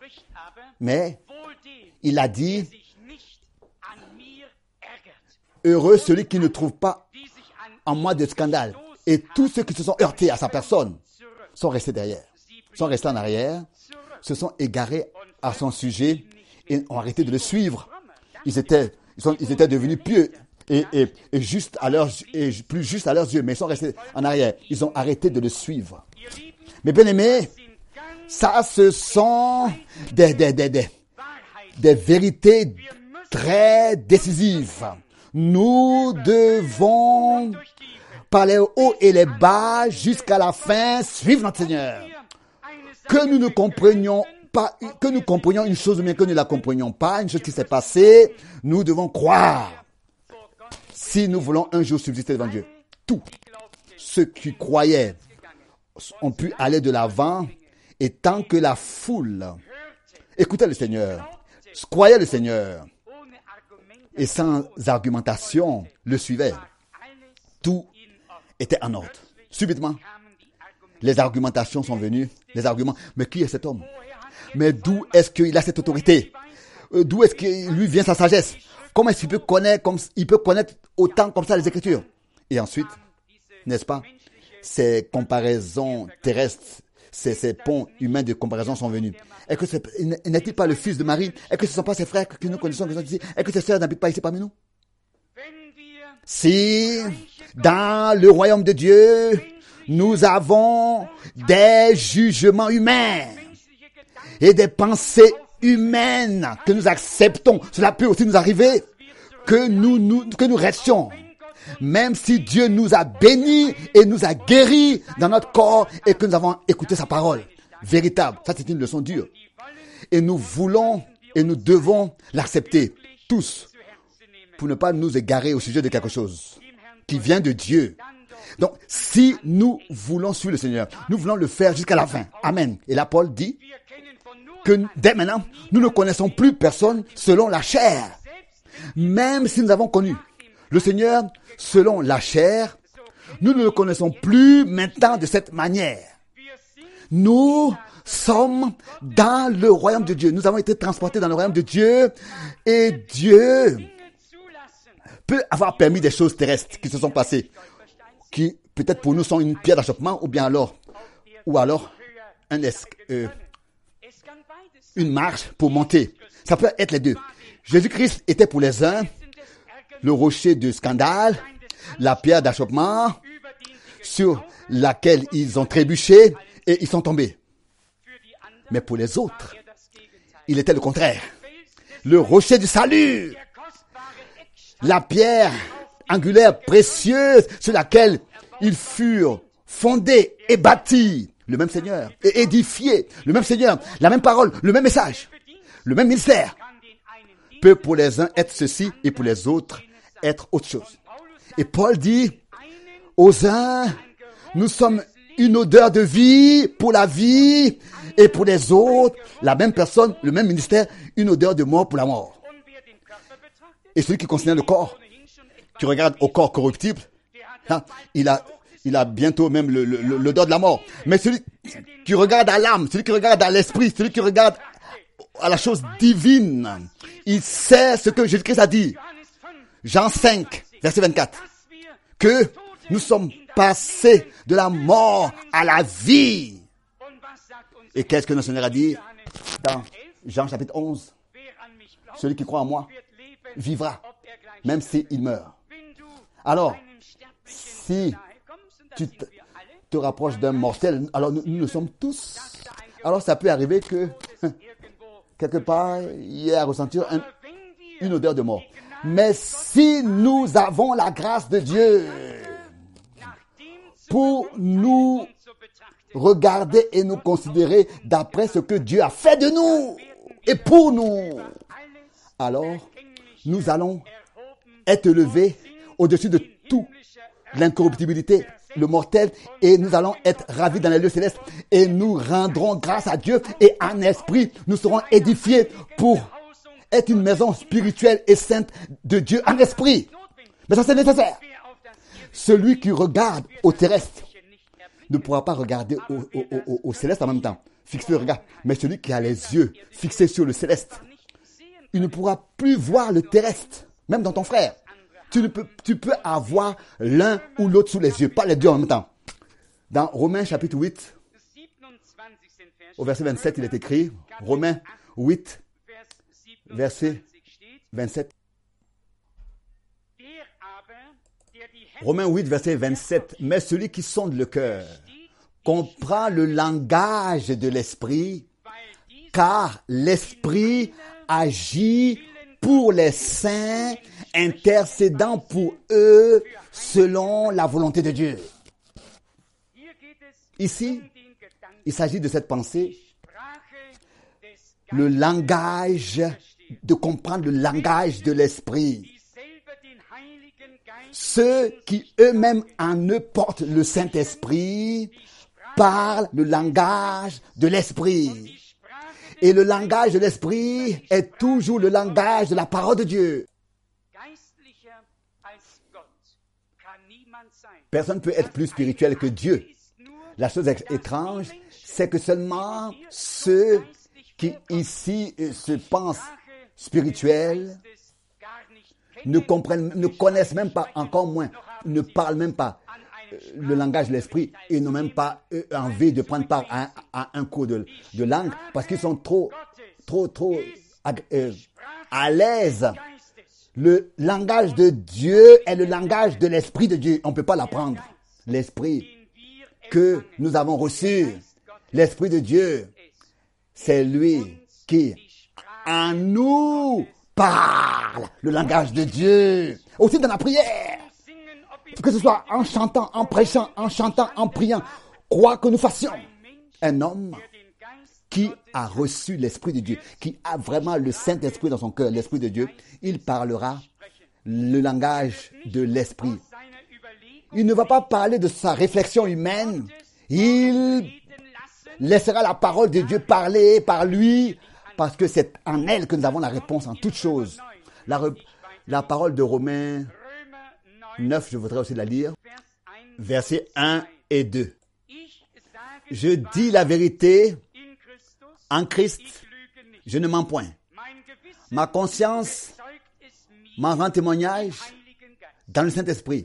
Mais il a dit, heureux celui qui ne trouve pas en moi de scandale. Et tous ceux qui se sont heurtés à sa personne sont restés derrière, sont restés en arrière, se sont égarés à son sujet et ont arrêté de le suivre. Ils étaient, ils sont, ils étaient devenus pieux. Et, et, et, juste à leurs, et plus juste à leurs yeux, mais ils sont restés en arrière. Ils ont arrêté de le suivre. Mais bien aimés, ça ce sont des, des, des, des, des vérités très décisives. Nous devons, par les hauts et les bas, jusqu'à la fin, suivre notre Seigneur. Que nous ne comprenions pas, que nous comprenions une chose ou bien que nous ne la comprenions pas, une chose qui s'est passée, nous devons croire. Si nous voulons un jour subsister devant Dieu, tous ceux qui croyaient ont pu aller de l'avant, et tant que la foule écoutait le Seigneur, croyait le Seigneur, et sans argumentation le suivait, tout était en ordre. Subitement, les argumentations sont venues, les arguments, mais qui est cet homme? Mais d'où est-ce qu'il a cette autorité? D'où est-ce que lui vient sa sagesse? Comment est-ce qu'il peut connaître, comme, il peut connaître autant comme ça les Écritures? Et ensuite, n'est-ce pas, ces comparaisons terrestres, ces, ces ponts humains de comparaison sont venus. Est-ce que c'est, n'est-il pas le fils de Marie? Est-ce que ce ne sont pas ses frères que nous connaissons qui sont ici? Est-ce que ses sœurs n'habitent pas ici parmi nous? Si, dans le royaume de Dieu, nous avons des jugements humains et des pensées humaines que nous acceptons, cela peut aussi nous arriver que nous, nous, que nous restions. Même si Dieu nous a bénis et nous a guéris dans notre corps et que nous avons écouté sa parole véritable. Ça, c'est une leçon dure. Et nous voulons et nous devons l'accepter tous pour ne pas nous égarer au sujet de quelque chose qui vient de Dieu. Donc, si nous voulons suivre le Seigneur, nous voulons le faire jusqu'à la fin. Amen. Et là, Paul dit que dès maintenant, nous ne connaissons plus personne selon la chair. Même si nous avons connu le Seigneur selon la chair, nous ne le connaissons plus maintenant de cette manière. Nous sommes dans le royaume de Dieu. Nous avons été transportés dans le royaume de Dieu et Dieu peut avoir permis des choses terrestres qui se sont passées, qui peut-être pour nous sont une pierre d'achoppement ou bien alors, ou alors un es- euh, une marche pour monter. Ça peut être les deux. Jésus-Christ était pour les uns le rocher de scandale, la pierre d'achoppement sur laquelle ils ont trébuché et ils sont tombés. Mais pour les autres, il était le contraire. Le rocher du salut, la pierre angulaire précieuse sur laquelle ils furent fondés et bâtis. Le même Seigneur, et édifiés. Le même Seigneur, la même parole, le même message, le même ministère peut pour les uns être ceci et pour les autres être autre chose. Et Paul dit aux uns, nous sommes une odeur de vie pour la vie, et pour les autres, la même personne, le même ministère, une odeur de mort pour la mort. Et celui qui considère le corps, qui regarde au corps corruptible, hein, il a, il a bientôt même le, le, le, l'odeur de la mort. Mais celui qui regarde à l'âme, celui qui regarde à l'esprit, celui qui regarde à la chose divine, il sait ce que Jésus-Christ a dit. Jean cinq, verset vingt-quatre. Que nous sommes passés de la mort à la vie. Et qu'est-ce que notre Seigneur a dit dans Jean chapitre onze? Celui qui croit en moi vivra, même s'il meurt. Alors, si tu te, te rapproches d'un mortel, alors nous, nous le sommes tous. Alors ça peut arriver que, quelque part, il y ait à ressentir un, une odeur de mort. Mais si nous avons la grâce de Dieu pour nous regarder et nous considérer d'après ce que Dieu a fait de nous et pour nous, alors nous allons être élevés au-dessus de tout l'incorruptibilité, le mortel, et nous allons être ravis dans les lieux célestes et nous rendrons grâce à Dieu et en esprit nous serons édifiés pour être une maison spirituelle et sainte de Dieu en esprit. Mais ça c'est nécessaire. Celui qui regarde au terrestre ne pourra pas regarder au, au, au, au céleste en même temps, fixer le regard. Mais celui qui a les yeux fixés sur le céleste, il ne pourra plus voir le terrestre, même dans ton frère. Tu, ne peux, tu peux avoir l'un ou l'autre sous les yeux, pas les deux en même temps. Dans Romains chapitre huit, au verset vingt-sept, il est écrit, Romains huit, verset vingt-sept. Romains huit, verset vingt-sept. Mais celui qui sonde le cœur comprend le langage de l'esprit, car l'esprit agit pour les saints, intercédant pour eux selon la volonté de Dieu. Ici, il s'agit de cette pensée, le langage, de comprendre le langage de l'esprit. Ceux qui eux-mêmes en eux portent le Saint-Esprit parlent le langage de l'Esprit. Et le langage de l'Esprit est toujours le langage de la parole de Dieu. Personne ne peut être plus spirituel que Dieu. La chose étrange, c'est que seulement ceux qui ici se pensent spirituels ne comprennent, ne connaissent même pas, encore moins, ne parlent même pas euh, le langage de l'esprit et n'ont même pas euh, envie de prendre part à, à un cours de, de langue parce qu'ils sont trop, trop, trop euh, à l'aise. Le langage de Dieu est le langage de l'esprit de Dieu. On ne peut pas l'apprendre. L'esprit que nous avons reçu, l'esprit de Dieu, c'est lui qui, en nous, parle le langage de Dieu. Aussi dans la prière. Que ce soit en chantant, en prêchant, en chantant, en priant. Quoi que nous fassions. Un homme qui a reçu l'Esprit de Dieu, qui a vraiment le Saint-Esprit dans son cœur, l'Esprit de Dieu, il parlera le langage de l'Esprit. Il ne va pas parler de sa réflexion humaine. Il laissera la parole de Dieu parler par lui, parce que c'est en elle que nous avons la réponse en toutes choses. La, re, la parole de Romains neuf, je voudrais aussi la lire, versets un et deux. Je dis la vérité en Christ, je ne mens point. Ma conscience m'en rend témoignage dans le Saint-Esprit.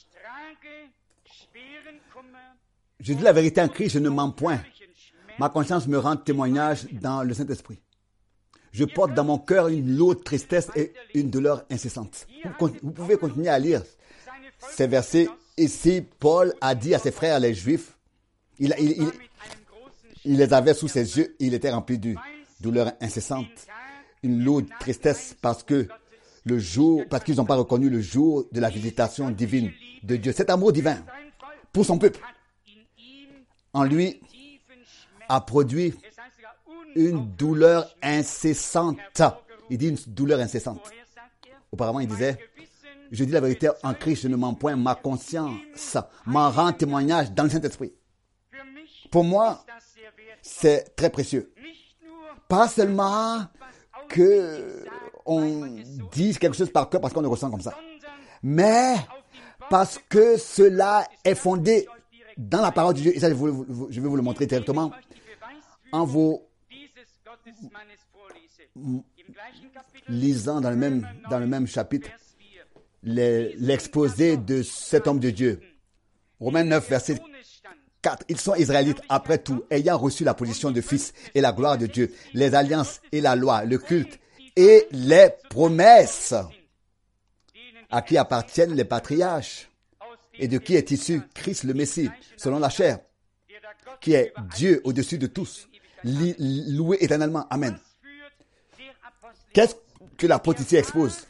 Je dis la vérité en Christ, je ne mens point. Ma conscience me rend témoignage dans le Saint-Esprit. Je porte dans mon cœur une lourde tristesse et une douleur incessante. Vous, vous pouvez continuer à lire ces versets. Ici, Paul a dit à ses frères les Juifs, il, il, il, Il les avait sous ses yeux, il était rempli de douleur incessante, une lourde tristesse parce que le jour, parce qu'ils n'ont pas reconnu le jour de la visitation divine de Dieu. Cet amour divin pour son peuple, en lui, a produit une douleur incessante. Il dit une douleur incessante. Auparavant, il disait, je dis la vérité en Christ, je ne mens point, ma conscience m'en rend témoignage dans le Saint-Esprit. Pour moi, c'est très précieux. Pas seulement que on dise quelque chose par cœur parce qu'on le ressent comme ça, mais parce que cela est fondé dans la parole de Dieu. Et ça, je vais vous, je vais vous le montrer directement en vous lisant dans le même, dans le même chapitre les, l'exposé de cet homme de Dieu. Romains neuf, verset quatre. Ils sont israélites après tout, ayant reçu la position de fils et la gloire de Dieu, les alliances et la loi, le culte et les promesses, à qui appartiennent les patriarches et de qui est issu Christ le Messie, selon la chair, qui est Dieu au-dessus de tous, loué éternellement. Amen. Qu'est-ce que l'apôtre ici expose?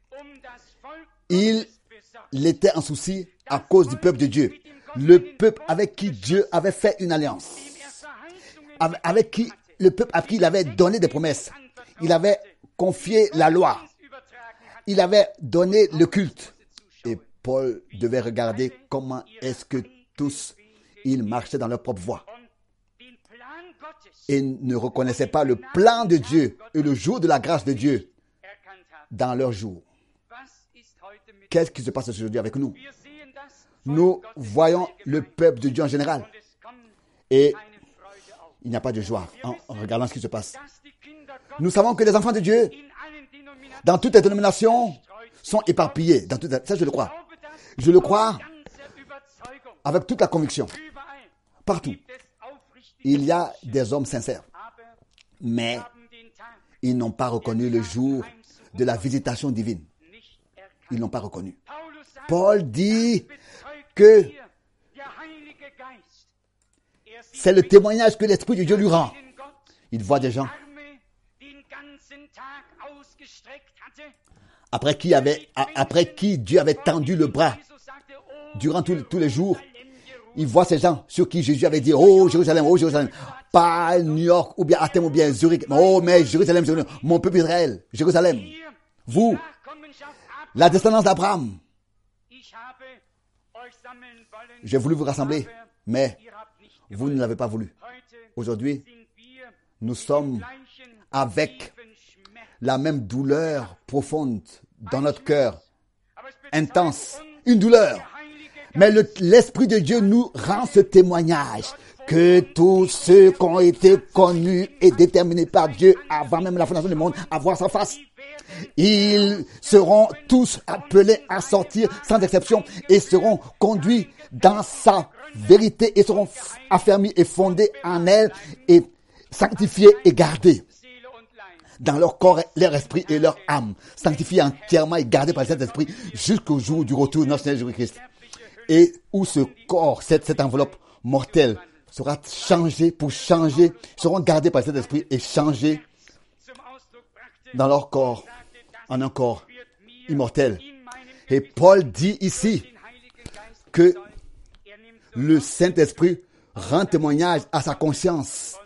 Il était en souci à cause du peuple de Dieu, le peuple avec qui Dieu avait fait une alliance, avec qui le peuple à qui il avait donné des promesses, il avait confié la loi, il avait donné le culte. Et Paul devait regarder comment est-ce que tous ils marchaient dans leur propre voie et ne reconnaissaient pas le plan de Dieu et le jour de la grâce de Dieu dans leur jour. Qu'est-ce qui se passe aujourd'hui avec nous? Nous voyons le peuple de Dieu en général et il n'y a pas de joie en regardant ce qui se passe. Nous savons que les enfants de Dieu, dans toutes les dénominations, sont éparpillés. Dans toutes les... Ça, je le crois. Je le crois avec toute la conviction. Partout, il y a des hommes sincères, mais ils n'ont pas reconnu le jour de la visitation divine. Ils n'ont pas reconnu. Paul dit que c'est le témoignage que l'Esprit de Dieu lui rend. Il voit des gens après qui, avait, après qui Dieu avait tendu le bras durant tous, tous les jours. Il voit ces gens sur qui Jésus avait dit, oh Jérusalem, oh Jérusalem, pas New York ou bien Athènes ou bien Zurich, oh mais Jérusalem, Jérusalem, mon peuple Israël, Jérusalem, vous, la descendance d'Abraham. J'ai voulu vous rassembler, mais vous ne l'avez pas voulu. Aujourd'hui, nous sommes avec la même douleur profonde dans notre cœur, intense, une douleur. Mais le, l'Esprit de Dieu nous rend ce témoignage que tous ceux qui ont été connus et déterminés par Dieu avant même la fondation du monde à voir sa face, ils seront tous appelés à sortir sans exception et seront conduits dans sa vérité et seront affermis et fondés en elle et sanctifiés et gardés dans leur corps, leur esprit et leur âme, sanctifiés entièrement et gardés par le Saint-Esprit jusqu'au jour du retour de notre Seigneur Jésus-Christ. Et où ce corps, cette, cette enveloppe mortelle sera changée pour changer, seront gardés par le Saint-Esprit et changés dans leur corps, en un corps immortel. Et Paul dit ici que le Saint-Esprit rend témoignage à sa conscience.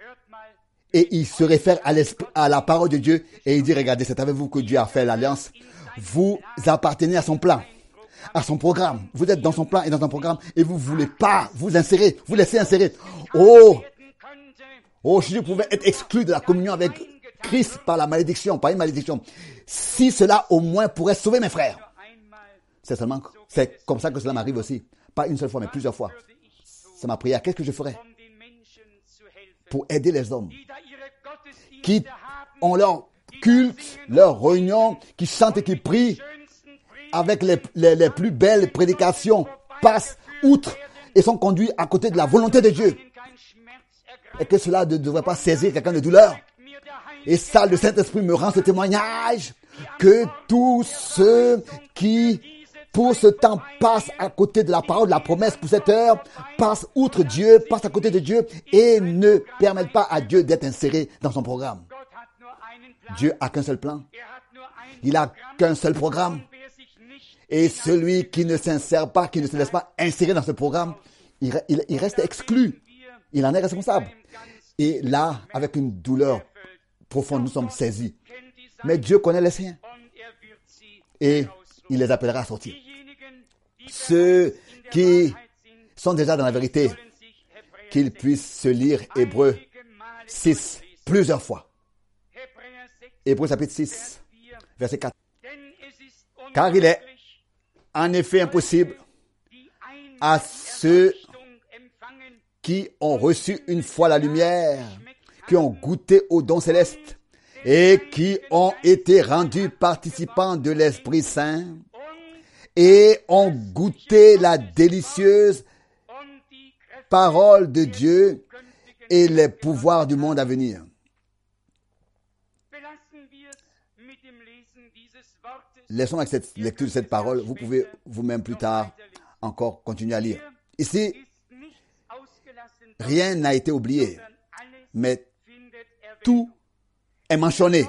Et il se réfère à, à la parole de Dieu et il dit, regardez, c'est avec vous que Dieu a fait l'alliance. Vous appartenez à son plan, à son programme. Vous êtes dans son plan et dans son programme et vous ne voulez pas vous insérer, vous laisser insérer. Oh, oh, si je pouvais être exclu de la communion avec Christ par la malédiction, par une malédiction. Si cela au moins pourrait sauver mes frères. C'est seulement, c'est comme ça que cela m'arrive aussi. Pas une seule fois, mais plusieurs fois. C'est ma prière. Qu'est-ce que je ferais pour aider les hommes qui ont leur culte, leur réunion, qui chantent et qui prient avec les, les, les plus belles prédications, passent outre et sont conduits à côté de la volonté de Dieu. Et que cela ne devrait pas saisir quelqu'un de douleur. Et ça, le Saint-Esprit me rend ce témoignage que tous ceux qui pour ce temps, passe à côté de la parole, de la promesse pour cette heure, passe outre Dieu, passe à côté de Dieu et ne permettent pas à Dieu d'être inséré dans son programme. Dieu a qu'un seul plan. Il a qu'un seul programme. Et celui qui ne s'insère pas, qui ne se laisse pas insérer dans ce programme, il, il, il reste exclu. Il en est responsable. Et là, avec une douleur profonde, nous sommes saisis. Mais Dieu connaît les siens. Et il les appellera à sortir. Ceux qui sont déjà dans la vérité, qu'ils puissent se lire Hébreux six plusieurs fois. Hébreux chapitre six, verset quatre. Car il est en effet impossible à ceux qui ont reçu une fois la lumière, qui ont goûté au don céleste et qui ont été rendus participants de l'Esprit Saint et ont goûté la délicieuse parole de Dieu et les pouvoirs du monde à venir. Laissons avec cette lecture de cette parole. Vous pouvez vous-même plus tard encore continuer à lire. Ici, rien n'a été oublié, mais tout est mentionné.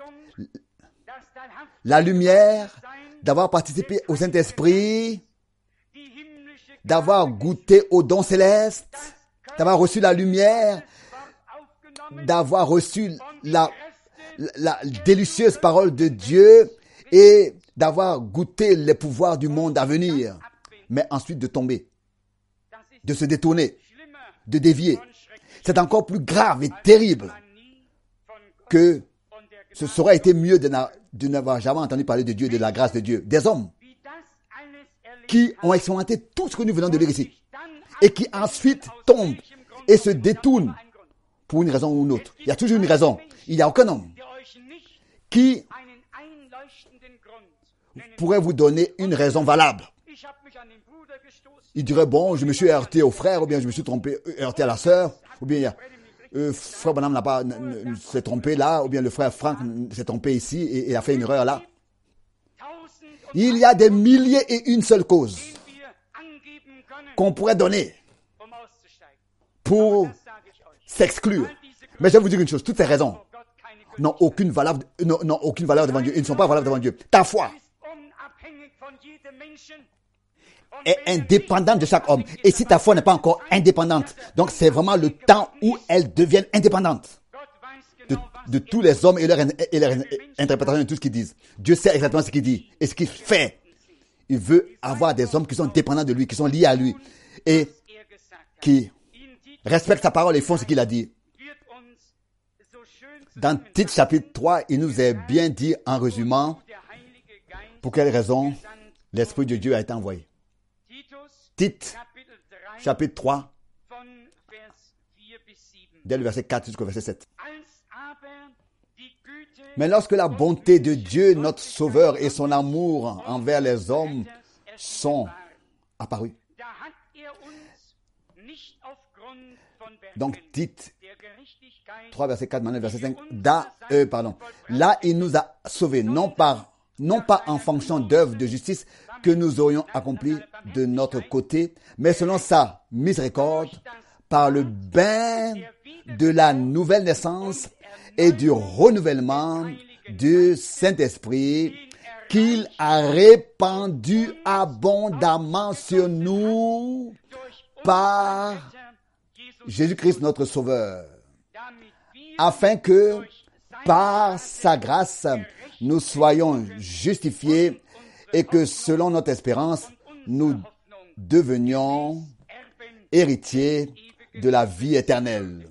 La lumière, d'avoir participé au Saint-Esprit, d'avoir goûté au don céleste, d'avoir reçu la lumière, d'avoir reçu la, la, la délicieuse parole de Dieu et d'avoir goûté les pouvoirs du monde à venir, mais ensuite de tomber, de se détourner, de dévier. C'est encore plus grave et terrible que ce serait été mieux de, na, de n'avoir jamais entendu parler de Dieu, de la grâce de Dieu. Des hommes qui ont expérimenté tout ce que nous venons de lire ici et qui ensuite tombent et se détournent pour une raison ou une autre. Il y a toujours une raison. Il n'y a aucun homme qui pourrait vous donner une raison valable. Il dirait, bon, je me suis heurté au frère, ou bien je me suis trompé, heurté à la sœur, ou bien euh, frère Branham n'a pas s'est trompé là, ou bien le frère Frank s'est trompé ici et, et a fait une erreur là. Il y a des milliers et une seule cause qu'on pourrait donner pour s'exclure. Mais je vais vous dire une chose, toutes ces raisons n'ont aucune valeur, n'ont aucune valeur devant Dieu. Ils ne sont pas valables devant Dieu. Ta foi est indépendante de chaque homme. Et si ta foi n'est pas encore indépendante, donc c'est vraiment le temps où elle devienne indépendante de, de tous les hommes et leur, et leur interprétation de tout ce qu'ils disent. Dieu sait exactement ce qu'il dit et ce qu'il fait. Il veut avoir des hommes qui sont dépendants de lui, qui sont liés à lui et qui respectent sa parole et font ce qu'il a dit. Dans Tite chapitre trois, il nous est bien dit en résumant pour quelle raison l'Esprit de Dieu a été envoyé. Tite chapitre trois, dès le verset quatre jusqu'au verset sept. Mais lorsque la bonté de Dieu, notre Sauveur, et son amour envers les hommes sont apparus. Donc, Tite trois, verset quatre, maintenant verset cinq. Da, euh, pardon. Là, il nous a sauvés, non, par, non pas en fonction d'œuvres de justice que nous aurions accomplies de notre côté, mais selon sa miséricorde, par le bain de la nouvelle naissance et du renouvellement du Saint-Esprit qu'il a répandu abondamment sur nous par Jésus-Christ notre Sauveur, afin que par sa grâce nous soyons justifiés et que selon notre espérance nous devenions héritiers de la vie éternelle.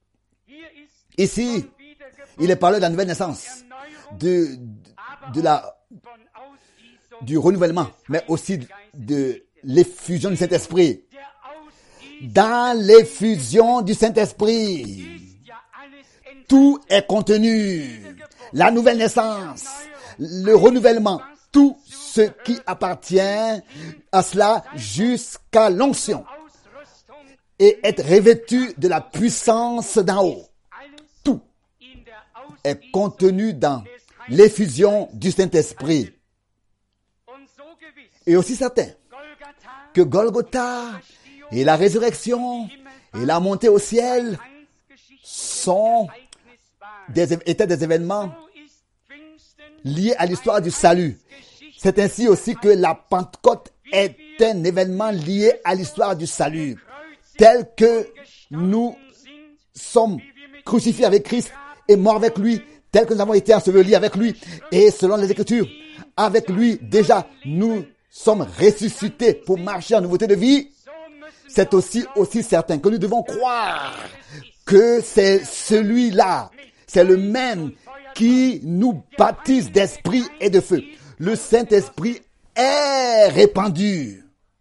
Ici, il est parlé de la nouvelle naissance, de, de la, du renouvellement, mais aussi de l'effusion du Saint-Esprit. Dans l'effusion du Saint-Esprit, tout est contenu. La nouvelle naissance, le renouvellement, tout ce qui appartient à cela jusqu'à l'onction et être revêtu de la puissance d'en haut. Tout est contenu dans l'effusion du Saint-Esprit. est aussi certain que Golgotha et la résurrection et la montée au ciel sont des, étaient des événements liés à l'histoire du salut. C'est ainsi aussi que la Pentecôte est un événement lié à l'histoire du salut. Tel que nous sommes crucifiés avec Christ et morts avec lui, tel que nous avons été ensevelis avec lui, et selon les Écritures, avec lui, déjà, nous sommes ressuscités pour marcher en nouveauté de vie. C'est aussi, aussi certain que nous devons croire que c'est celui-là, c'est le même qui nous baptise d'esprit et de feu. Le Saint-Esprit est répandu.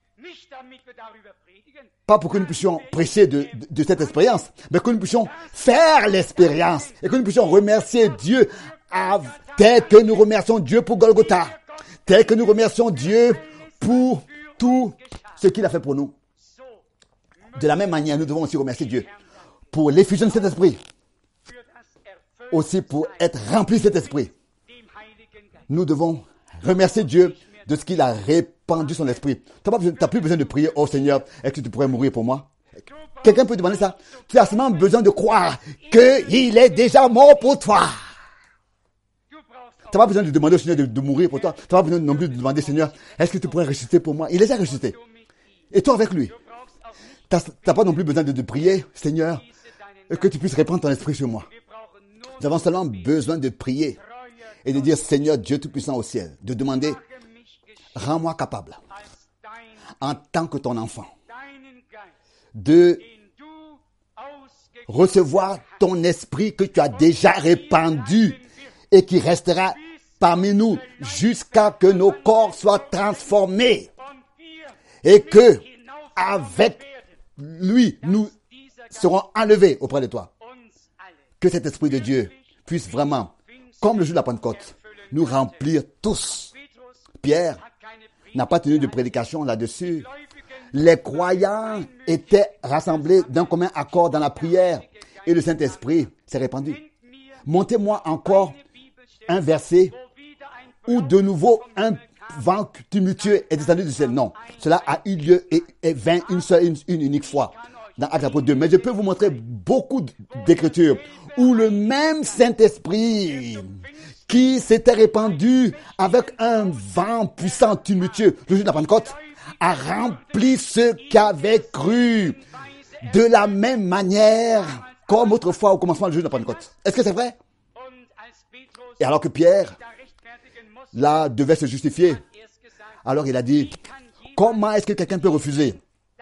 Pas pour que nous puissions prêcher de, de, de cette expérience, mais que nous puissions faire l'expérience et que nous puissions remercier Dieu à, tel que nous remercions Dieu pour Golgotha, tel que nous remercions Dieu pour tout ce qu'il a fait pour nous. De la même manière, nous devons aussi remercier Dieu pour l'effusion de cet esprit, aussi pour être remplis de cet esprit. Nous devons remercier Dieu de ce qu'il a répandu son esprit. Tu n'as plus besoin de prier, oh Seigneur, est-ce que tu pourrais mourir pour moi? Quelqu'un peut demander ça. Tu as seulement besoin de croire qu'il est déjà mort pour toi. Tu n'as pas besoin de demander au Seigneur de, de mourir pour toi. Tu n'as pas besoin non plus de demander, Seigneur, est-ce que tu pourrais ressusciter pour moi? Il est déjà ressuscité. Et toi avec lui. Tu n'as pas non plus besoin de, de prier, Seigneur, que tu puisses répandre ton esprit sur moi. Nous avons seulement besoin de prier et de dire, Seigneur Dieu Tout-Puissant au ciel, de demander, rends-moi capable, en tant que ton enfant, de recevoir ton esprit que tu as déjà répandu et qui restera parmi nous jusqu'à que nos corps soient transformés et que, avec lui, nous serons enlevés auprès de toi. Que cet esprit de Dieu puisse vraiment, comme le jour de la Pentecôte, nous remplir tous. Pierre n'a pas tenu de prédication là-dessus. Les croyants étaient rassemblés d'un commun accord dans la prière et le Saint-Esprit s'est répandu. Montez-moi encore un verset où de nouveau un vent tumultueux est descendu du ciel. Non, cela a eu lieu et, et vint une seule, une, une unique fois dans Actes chapitre deux. Mais je peux vous montrer beaucoup d'écritures où le même Saint-Esprit qui s'était répandu avec un vent puissant tumultueux le jour de la Pentecôte a rempli ceux qui avaient cru de la même manière comme autrefois au commencement du jour de la Pentecôte. Est-ce que c'est vrai? Et alors que Pierre, là, devait se justifier, alors il a dit, comment est-ce que quelqu'un peut refuser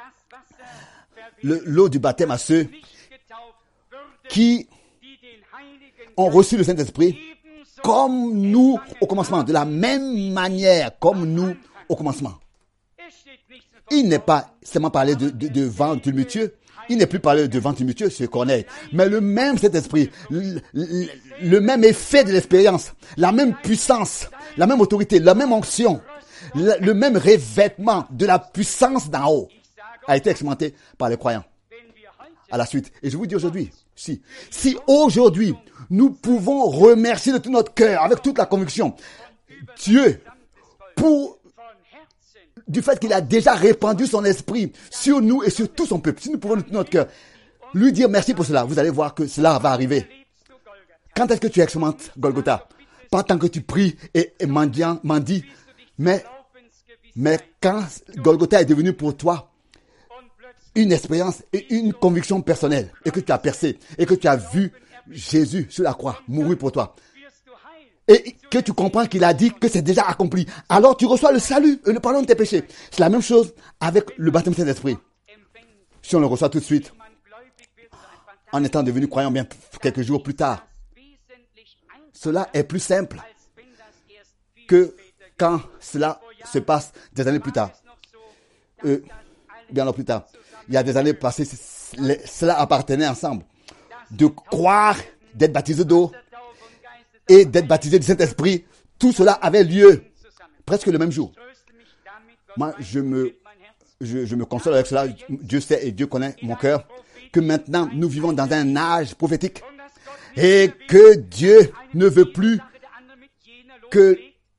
le, l'eau du baptême à ceux qui ont reçu le Saint-Esprit comme nous au commencement, de la même manière comme nous au commencement. Il n'est pas seulement parlé de, de, de vent tumultueux, il n'est plus parlé de vent tumultueux, c'est Corneille, mais le même Saint-Esprit, le, le, le même effet de l'expérience, la même puissance, la même autorité, la même onction, le, le même revêtement de la puissance d'en haut a été expérimenté par les croyants. À la suite. Et je vous dis aujourd'hui, si, si aujourd'hui, nous pouvons remercier de tout notre cœur, avec toute la conviction, Dieu, pour, du fait qu'il a déjà répandu son esprit sur nous et sur tout son peuple, si nous pouvons de tout notre cœur, lui dire merci pour cela, vous allez voir que cela va arriver. Quand est-ce que tu expérimentes Golgotha? Pas tant que tu pries et, et mendiant, mendis, mais, mais quand Golgotha est devenu pour toi une expérience et une conviction personnelle, et que tu as percé, et que tu as vu Jésus sur la croix mourir pour toi, et que tu comprends qu'il a dit que c'est déjà accompli, alors tu reçois le salut et le pardon de tes péchés. C'est la même chose avec le baptême de Saint-Esprit. Si on le reçoit tout de suite, en étant devenu croyant bien quelques jours plus tard, cela est plus simple que quand cela se passe des années plus tard. Euh, bien alors plus tard. Il y a des années passées, cela appartenait ensemble. De croire, d'être baptisé d'eau et d'être baptisé du Saint-Esprit, tout cela avait lieu presque le même jour. Moi, je me, je, je me console avec cela. Dieu sait et Dieu connaît mon cœur que maintenant nous vivons dans un âge prophétique et que Dieu ne veut plus que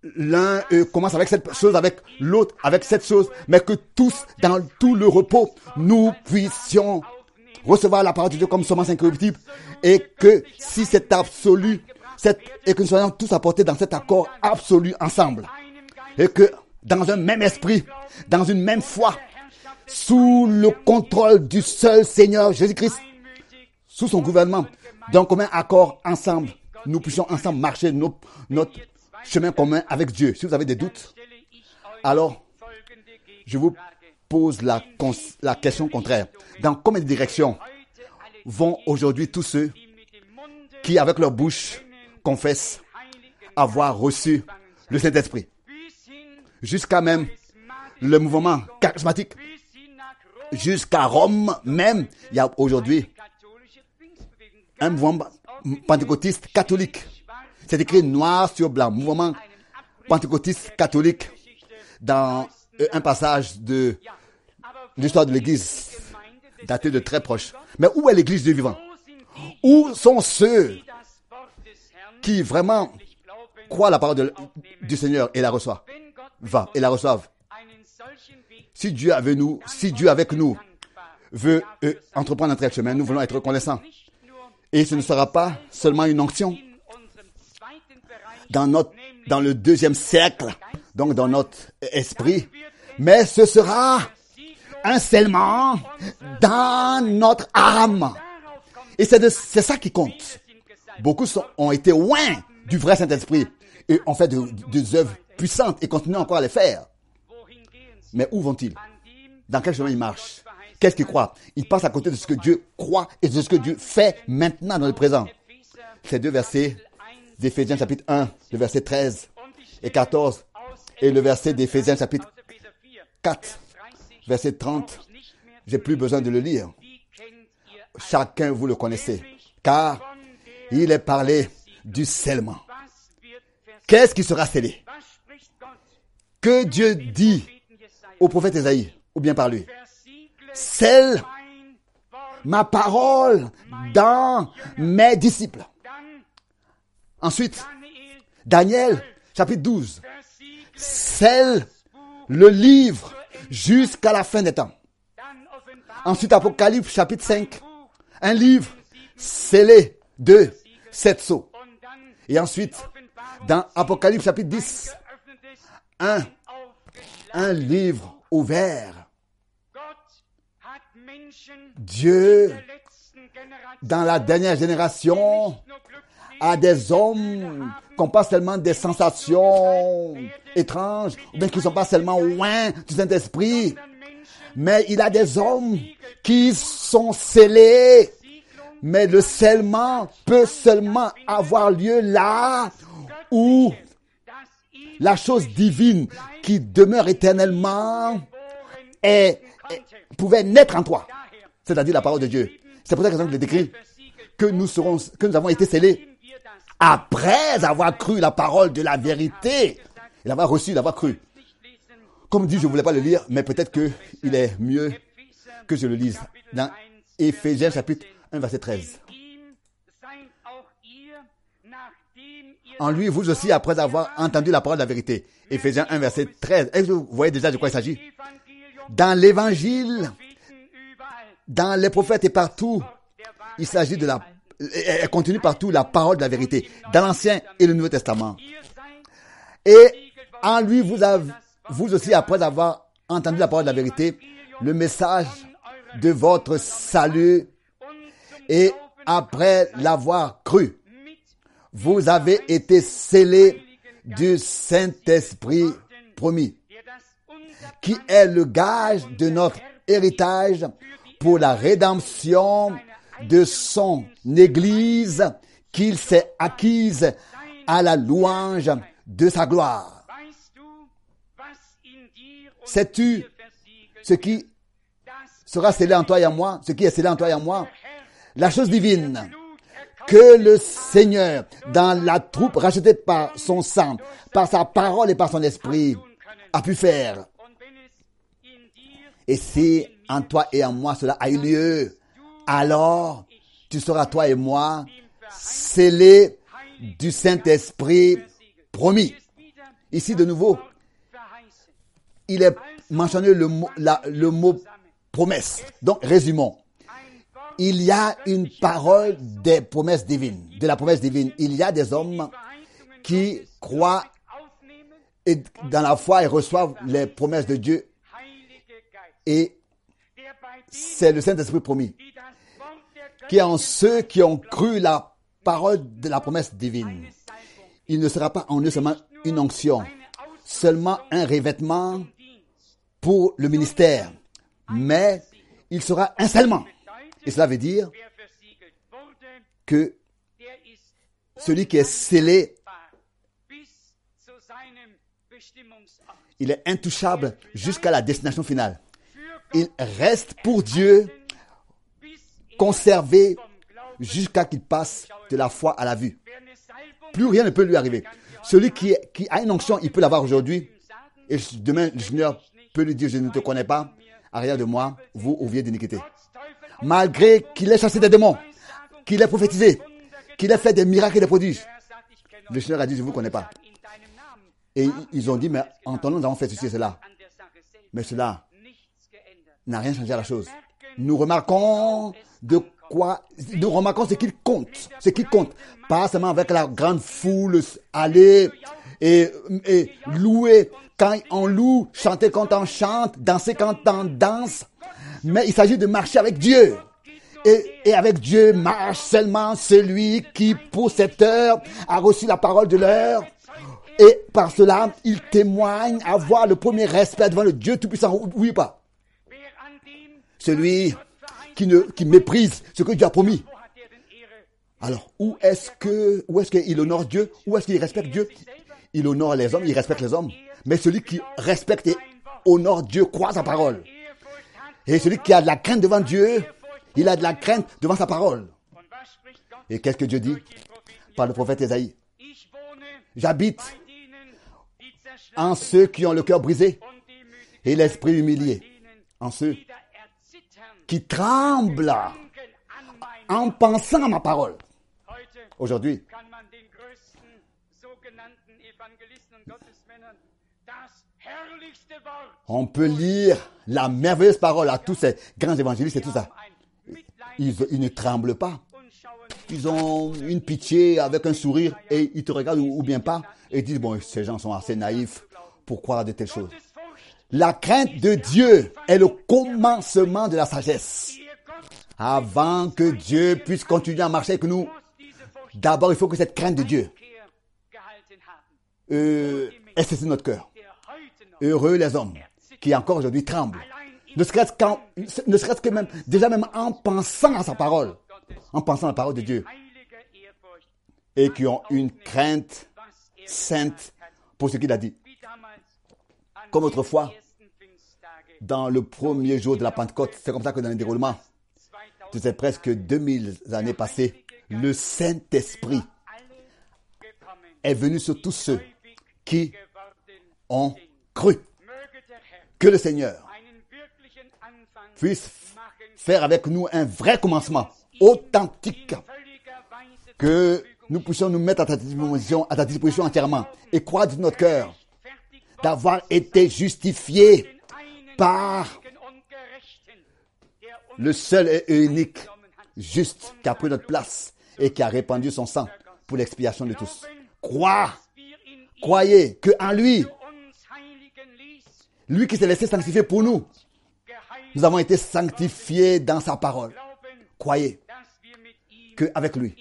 l'un euh, commence avec cette chose, avec l'autre, avec cette chose, mais que tous, dans tout le repos, nous puissions recevoir la parole de Dieu comme semence incorruptible, et que si c'est absolu, cette, et que nous soyons tous apportés dans cet accord absolu ensemble, et que dans un même esprit, dans une même foi, sous le contrôle du seul Seigneur Jésus-Christ, sous son gouvernement, d'un commun accord ensemble, nous puissions ensemble marcher nos, notre chemin commun avec Dieu. Si vous avez des doutes, alors je vous pose la, la question contraire. Dans combien de directions vont aujourd'hui tous ceux qui, avec leur bouche, confessent avoir reçu le Saint-Esprit? Jusqu'à même le mouvement charismatique, jusqu'à Rome même, il y a aujourd'hui un mouvement pentecôtiste catholique. C'est écrit noir sur blanc, mouvement pentecôtiste catholique, dans un passage de l'histoire de l'Église, daté de très proche. Mais où est l'Église du vivant? Où sont ceux qui vraiment croient la parole de, du Seigneur et la reçoivent? Va et la reçoivent. Si Dieu avec nous, si Dieu avec nous veut euh, entreprendre un tel chemin, nous voulons être reconnaissants. Et ce ne sera pas seulement une onction dans notre, dans le deuxième cercle, donc dans notre esprit, mais ce sera un scellement dans notre âme. Et c'est, de, c'est ça qui compte. Beaucoup sont, ont été loin du vrai Saint-Esprit et ont fait de, de, des œuvres puissantes et continuent encore à les faire. Mais où vont-ils? Dans quel chemin ils marchent? Qu'est-ce qu'ils croient? Ils passent à côté de ce que Dieu croit et de ce que Dieu fait maintenant dans le présent. Ces deux versets d'Éphésiens chapitre un, le verset treize et quatorze, et le verset d'Éphésiens chapitre quatre, verset trente, j'ai plus besoin de le lire. Chacun vous le connaissez, car il est parlé du scellement. Qu'est-ce qui sera scellé? Que Dieu dit au prophète Ésaïe, ou bien par lui: scelle ma parole dans mes disciples. Ensuite, Daniel, chapitre douze, scelle le livre jusqu'à la fin des temps. Ensuite, Apocalypse, chapitre cinq, un livre scellé de sept sceaux. Et ensuite, dans Apocalypse, chapitre dix, un, un livre ouvert. Dieu, dans la dernière génération, a des hommes qui n'ont pas seulement des sensations étranges, ou bien qui ne sont pas seulement loin du Saint-Esprit, mais il a des hommes qui sont scellés. Mais le scellement peut seulement avoir lieu là où la chose divine qui demeure éternellement est, est, pouvait naître en toi. C'est-à-dire la parole de Dieu. C'est pour ça que je décrit que nous serons, que nous avons été scellés après avoir cru la parole de la vérité et l'avoir reçu, l'avoir cru. Comme dit, je ne voulais pas le lire, mais peut-être qu'il est mieux que je le lise dans Éphésiens chapitre un, verset treize. En lui, vous aussi, après avoir entendu la parole de la vérité. Éphésiens un, verset treize. Est-ce que vous voyez déjà de quoi il s'agit? Dans l'évangile, dans les prophètes et partout, il s'agit de la, elle continue partout la parole de la vérité, dans l'Ancien et le Nouveau Testament. Et en lui, vous avez, vous aussi, après avoir entendu la parole de la vérité, le message de votre salut, et après l'avoir cru, vous avez été scellés du Saint-Esprit promis, qui est le gage de notre héritage pour la rédemption de son Église qu'il s'est acquise à la louange de sa gloire. Sais-tu ce qui sera scellé en toi et en moi, ce qui est scellé en toi et en moi? La chose divine que le Seigneur, dans la troupe rachetée par son sang, par sa parole et par son esprit, a pu faire. Et si en toi et en moi cela a eu lieu, alors tu seras, toi et moi, scellés du Saint-Esprit promis. Ici, de nouveau, il est mentionné le mot, la, le mot promesse. Donc, résumons. Il y a une parole des promesses divines, de la promesse divine. Il y a des hommes qui croient et dans la foi et reçoivent les promesses de Dieu. Et c'est le Saint-Esprit promis qui est en ceux qui ont cru la parole de la promesse divine. Il ne sera pas en eux seulement une onction, seulement un revêtement pour le ministère, mais il sera un scellement. Et cela veut dire que celui qui est scellé, il est intouchable jusqu'à la destination finale. Il reste pour Dieu conservé jusqu'à qu'il passe de la foi à la vue. Plus rien ne peut lui arriver. Celui qui, qui a une onction, il peut l'avoir aujourd'hui. Et demain, le Seigneur peut lui dire, je ne te connais pas, arrière de moi, vous oubliez d'iniquité. Malgré qu'il ait chassé des démons, qu'il ait prophétisé, qu'il ait fait des miracles et des prodiges, le Seigneur a dit, je ne vous connais pas. Et ils ont dit, mais en ton nom, nous avons fait ceci et cela. Mais cela n'a rien changé à la chose. Nous remarquons de quoi, nous remarquons ce qu'il compte, ce qui compte. Pas seulement avec la grande foule, aller et, et louer quand on loue, chanter quand on chante, danser quand on danse. Mais il s'agit de marcher avec Dieu. Et, et avec Dieu marche seulement celui qui, pour cette heure, a reçu la parole de l'heure. Et par cela, il témoigne avoir le premier respect devant le Dieu Tout-Puissant. Oui ou pas? Celui qui, ne, qui méprise ce que Dieu a promis. Alors, où est-ce que, où est-ce qu'il honore Dieu? Où est-ce qu'il respecte Dieu? Il honore les hommes, il respecte les hommes. Mais celui qui respecte et honore Dieu croit sa parole. Et celui qui a de la crainte devant Dieu, il a de la crainte devant sa parole. Et qu'est-ce que Dieu dit par le prophète Ésaïe? J'habite en ceux qui ont le cœur brisé et l'esprit humilié, en ceux qui tremblent en pensant à ma parole. Aujourd'hui, on peut lire la merveilleuse parole à tous ces grands évangélistes et tout ça. Ils, ils ne tremblent pas. Ils ont une pitié avec un sourire et ils te regardent ou, ou bien pas et disent, bon, ces gens sont assez naïfs pour croire de telles choses. La crainte de Dieu est le commencement de la sagesse. Avant que Dieu puisse continuer à marcher avec nous, d'abord il faut que cette crainte de Dieu euh, ait cessé notre cœur. Heureux les hommes qui encore aujourd'hui tremblent. Ne serait-ce, qu'en, ne serait-ce que même, déjà même en pensant à sa parole, en pensant à la parole de Dieu, et qui ont une crainte sainte pour ce qu'il a dit. Comme autrefois, dans le premier jour de la Pentecôte, c'est comme ça que dans le déroulement de ces presque deux mille années passées, le Saint-Esprit est venu sur tous ceux qui ont cru. Que le Seigneur puisse faire avec nous un vrai commencement authentique, que nous puissions nous mettre à ta disposition, à ta disposition entièrement et croire de notre cœur d'avoir été justifiés par le seul et unique juste qui a pris notre place et qui a répandu son sang pour l'expiation de tous. Crois, croyez qu'en lui, lui qui s'est laissé sanctifier pour nous, nous avons été sanctifiés dans sa parole. Croyez qu'avec lui,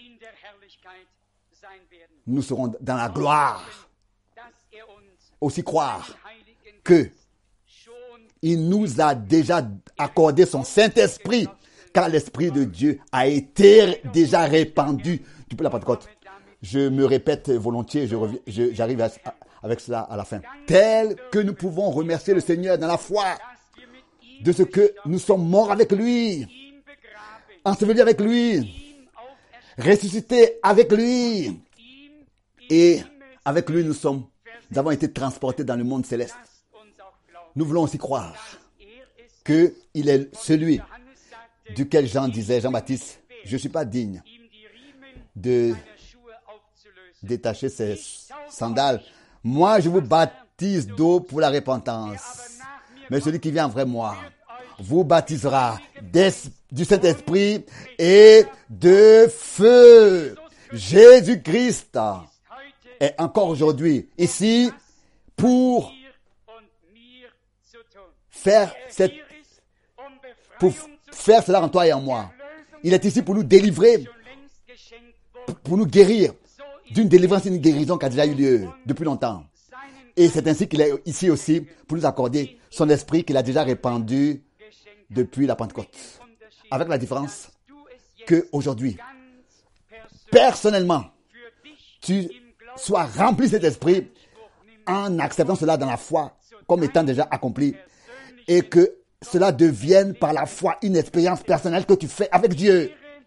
nous serons dans la gloire. Aussi croire que il nous a déjà accordé son Saint-Esprit, car l'Esprit de Dieu a été déjà répandu depuis la Pentecôte. Je me répète volontiers, je reviens, je, j'arrive à, avec cela à la fin. Tel que nous pouvons remercier le Seigneur dans la foi de ce que nous sommes morts avec lui, ensevelis avec lui, ressuscités avec lui, et avec lui nous sommes, nous avons été transportés dans le monde céleste. Nous voulons aussi croire qu'il est celui duquel Jean disait, Jean-Baptiste, je ne suis pas digne de détacher ses sandales Moi, je vous baptise d'eau pour la repentance. Mais celui qui vient après moi vous baptisera du Saint-Esprit et de feu. Jésus-Christ est encore aujourd'hui ici pour faire cette, pour faire cela en toi et en moi. Il est ici pour nous délivrer, pour nous guérir d'une délivrance et d'une guérison qui a déjà eu lieu depuis longtemps. Et c'est ainsi qu'il est ici aussi pour nous accorder son esprit qu'il a déjà répandu depuis la Pentecôte. Avec la différence qu'aujourd'hui, personnellement, tu sois rempli de cet esprit en acceptant cela dans la foi comme étant déjà accompli et que cela devienne par la foi une expérience personnelle que tu fais avec Dieu.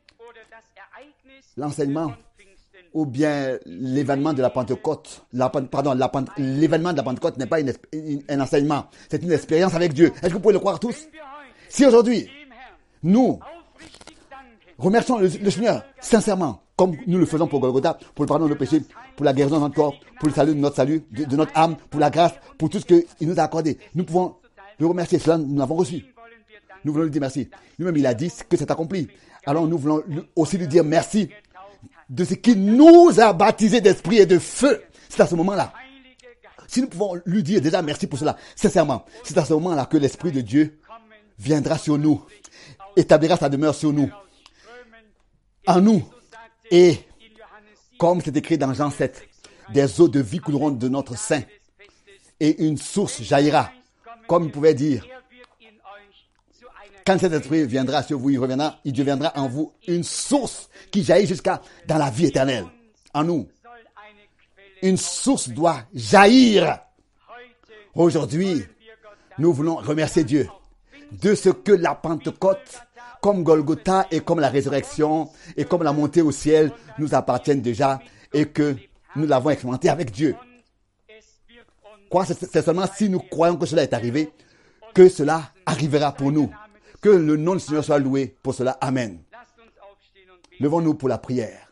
L'enseignement ou bien l'événement de la Pentecôte, la, pardon, la, l'événement de la Pentecôte n'est pas une, une, un enseignement, c'est une expérience avec Dieu. Est-ce que vous pouvez le croire tous? Si aujourd'hui, nous remercions le, le Seigneur sincèrement, comme nous le faisons pour Golgotha, pour le pardon de nos péchés, pour la guérison de notre corps, pour le salut de notre salut, de, de notre âme, pour la grâce, pour tout ce qu'il nous a accordé, nous pouvons le remercier. Cela, nous l'avons reçu. Nous voulons lui dire merci. Lui-même, il a dit que c'est accompli. Alors, nous voulons aussi lui dire merci de ce qu'il nous a baptisé d'esprit et de feu. C'est à ce moment-là. Si nous pouvons lui dire déjà merci pour cela, sincèrement, c'est à ce moment-là que l'Esprit de Dieu viendra sur nous, établira sa demeure sur nous, en nous. Et, comme c'est écrit dans Jean sept, des eaux de vie couleront de notre sein et une source jaillira. Comme il pouvait dire, quand cet esprit viendra sur vous, il reviendra, il deviendra en vous une source qui jaillit jusqu'à dans la vie éternelle. En nous. Une source doit jaillir. Aujourd'hui, nous voulons remercier Dieu de ce que la Pentecôte, comme Golgotha et comme la résurrection et comme la montée au ciel nous appartiennent déjà et que nous l'avons expérimenté avec Dieu. Quoi, c'est seulement si nous croyons que cela est arrivé que cela arrivera pour nous. Que le nom du Seigneur soit loué pour cela. Amen. Levons-nous pour la prière.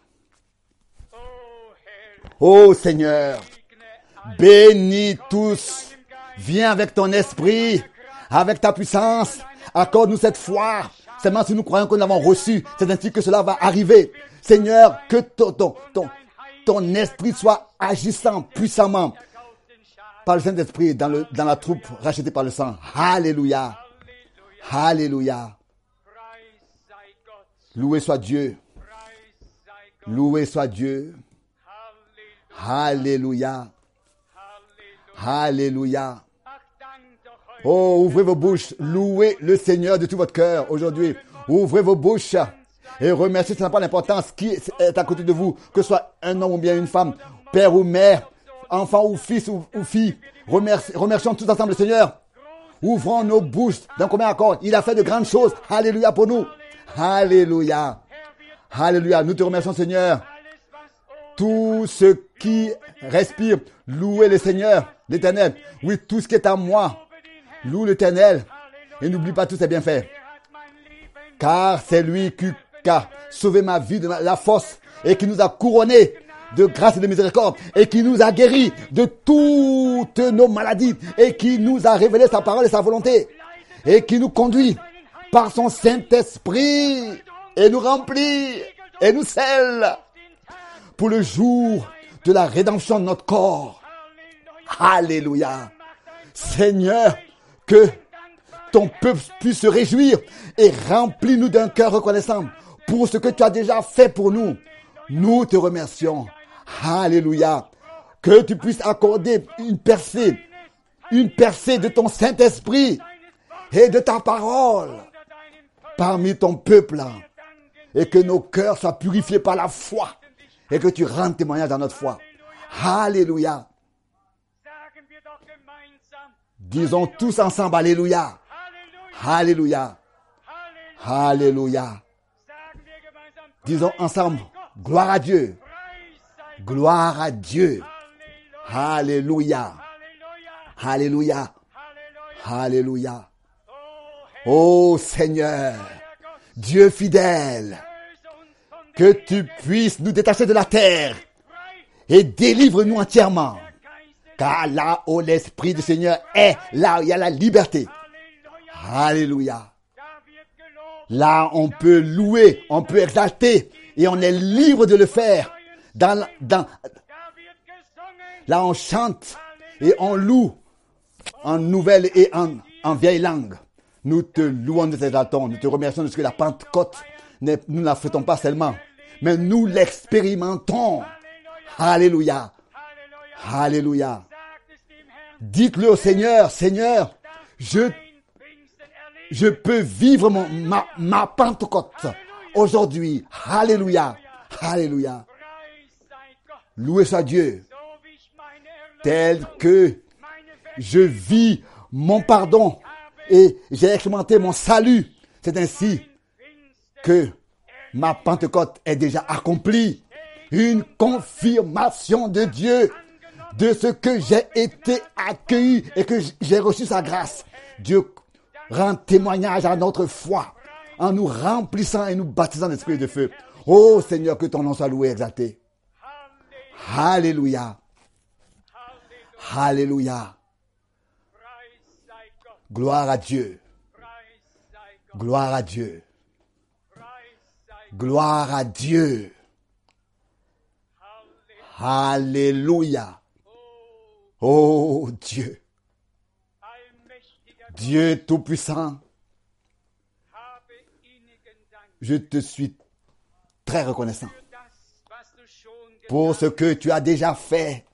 Ô Seigneur, bénis tous. Viens avec ton esprit, avec ta puissance. Accorde-nous cette foi. Seulement si nous croyons que nous l'avons reçu, c'est ainsi que cela va arriver. Seigneur, que ton, ton, ton, ton esprit soit agissant puissamment par le Saint-Esprit dans, le, dans la troupe rachetée par le sang. Alléluia. Alléluia. Loué soit Dieu. Loué soit Dieu. Alléluia. Alléluia. Oh, ouvrez vos bouches. Louez le Seigneur de tout votre cœur aujourd'hui. Ouvrez vos bouches et remerciez. Ça n'a pas d'importance qui est à côté de vous, que ce soit un homme ou bien une femme, père ou mère, enfant ou fils ou, ou fille. Remerci, remercions tous ensemble le Seigneur. Ouvrons nos bouches d'un commun accord. Il a fait de grandes choses. Alléluia pour nous. Alléluia. Alléluia. Nous te remercions, Seigneur. Tout ce qui respire, louez le Seigneur, l'Éternel. Oui, tout ce qui est à moi, loue l'Éternel. Et n'oublie pas tous ses bienfaits. Car c'est lui qui a sauvé ma vie de la force et qui nous a couronnés de grâce et de miséricorde et qui nous a guéris de toutes nos maladies et qui nous a révélé sa parole et sa volonté et qui nous conduit par son Saint-Esprit et nous remplit et nous scelle pour le jour de la rédemption de notre corps. Alléluia. Seigneur, que ton peuple puisse se réjouir et remplis-nous d'un cœur reconnaissant pour ce que tu as déjà fait pour nous. Nous te remercions. Alléluia. Que tu puisses accorder une percée, une percée de ton Saint-Esprit et de ta parole parmi ton peuple et que nos cœurs soient purifiés par la foi et que tu rendes témoignage dans notre foi. Alléluia. Disons tous ensemble, Alléluia. Alléluia. Alléluia. Disons ensemble, gloire à Dieu. Gloire à Dieu. Alléluia. Alléluia. Alléluia. Ô Seigneur, Dieu fidèle, que tu puisses nous détacher de la terre et délivre-nous entièrement Car là où l'Esprit du Seigneur est, là il y a la liberté. Alléluia. Là on peut louer, on peut exalter et on est libre de le faire. Dans, dans, là on chante et on loue en nouvelle et en, en vieille langue. Nous te louons, nous t'exaltons, nous te remercions de ce que la Pentecôte, nous ne la faisons pas seulement, mais nous l'expérimentons. Alléluia. Alléluia. Dites-le au Seigneur, Seigneur, je, je peux vivre mon, ma, ma Pentecôte aujourd'hui. Alléluia. Alléluia. Loué soit Dieu. Tel que je vis mon pardon et j'ai expérimenté mon salut. C'est ainsi que ma Pentecôte est déjà accomplie. Une confirmation de Dieu de ce que j'ai été accueilli et que j'ai reçu sa grâce. Dieu rend témoignage à notre foi en nous remplissant et nous baptisant d'esprit de feu. Oh Seigneur, que ton nom soit loué et exalté. Alléluia. Alléluia. Gloire à Dieu. Gloire à Dieu. Gloire à Dieu. Alléluia. Oh Dieu. Dieu Tout-Puissant. Je te suis très reconnaissant pour ce que tu as déjà fait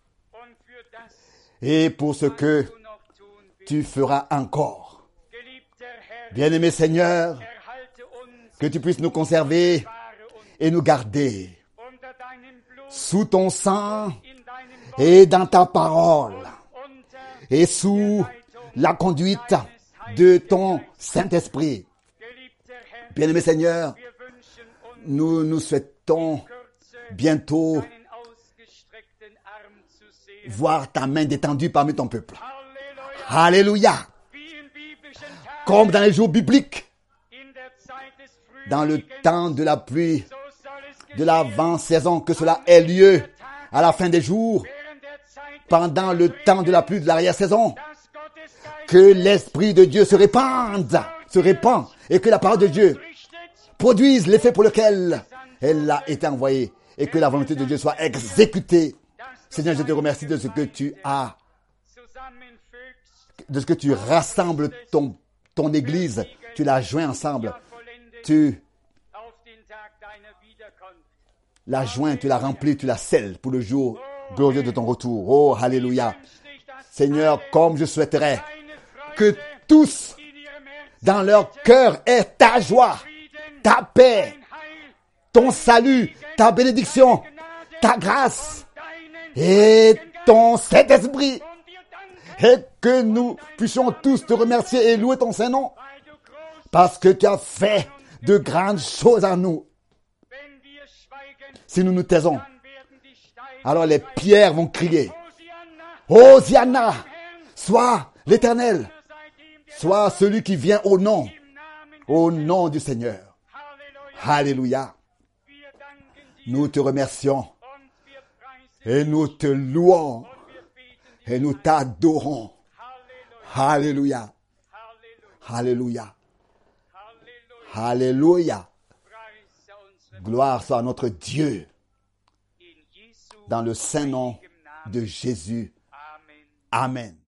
et pour ce que tu feras encore. Bien-aimé Seigneur, que tu puisses nous conserver et nous garder sous ton sang et dans ta parole et sous la conduite de ton Saint-Esprit. Bien-aimé Seigneur, nous nous souhaitons bientôt voir ta main détendue parmi ton peuple. Alléluia. Comme dans les jours bibliques, dans le temps de la pluie, de l'avant-saison, que cela ait lieu à la fin des jours, pendant le temps de la pluie de l'arrière-saison, que l'Esprit de Dieu se répande, se répand, et que la parole de Dieu produise l'effet pour lequel elle a été envoyée, et que la volonté de Dieu soit exécutée. Seigneur, je te remercie de ce que tu as, de ce que tu rassembles ton, ton Église, tu l'as joint ensemble, tu l'as joint, tu l'as rempli, tu l'as scellé pour le jour glorieux de ton retour. Oh, alléluia. Seigneur, comme je souhaiterais que tous, dans leur cœur, aient ta joie, ta paix, ton salut, ta bénédiction, ta grâce et ton Saint-Esprit. Et que nous puissions tous te remercier et louer ton Saint-Nom. Parce que tu as fait de grandes choses à nous. Si nous nous taisons, alors les pierres vont crier. Hosianna, sois l'Éternel, sois celui qui vient au nom, au nom du Seigneur. Alléluia. Nous te remercions et nous te louons et nous t'adorons. Alléluia. Alléluia. Alléluia. Gloire soit à notre Dieu. Dans le saint nom de Jésus. Amen.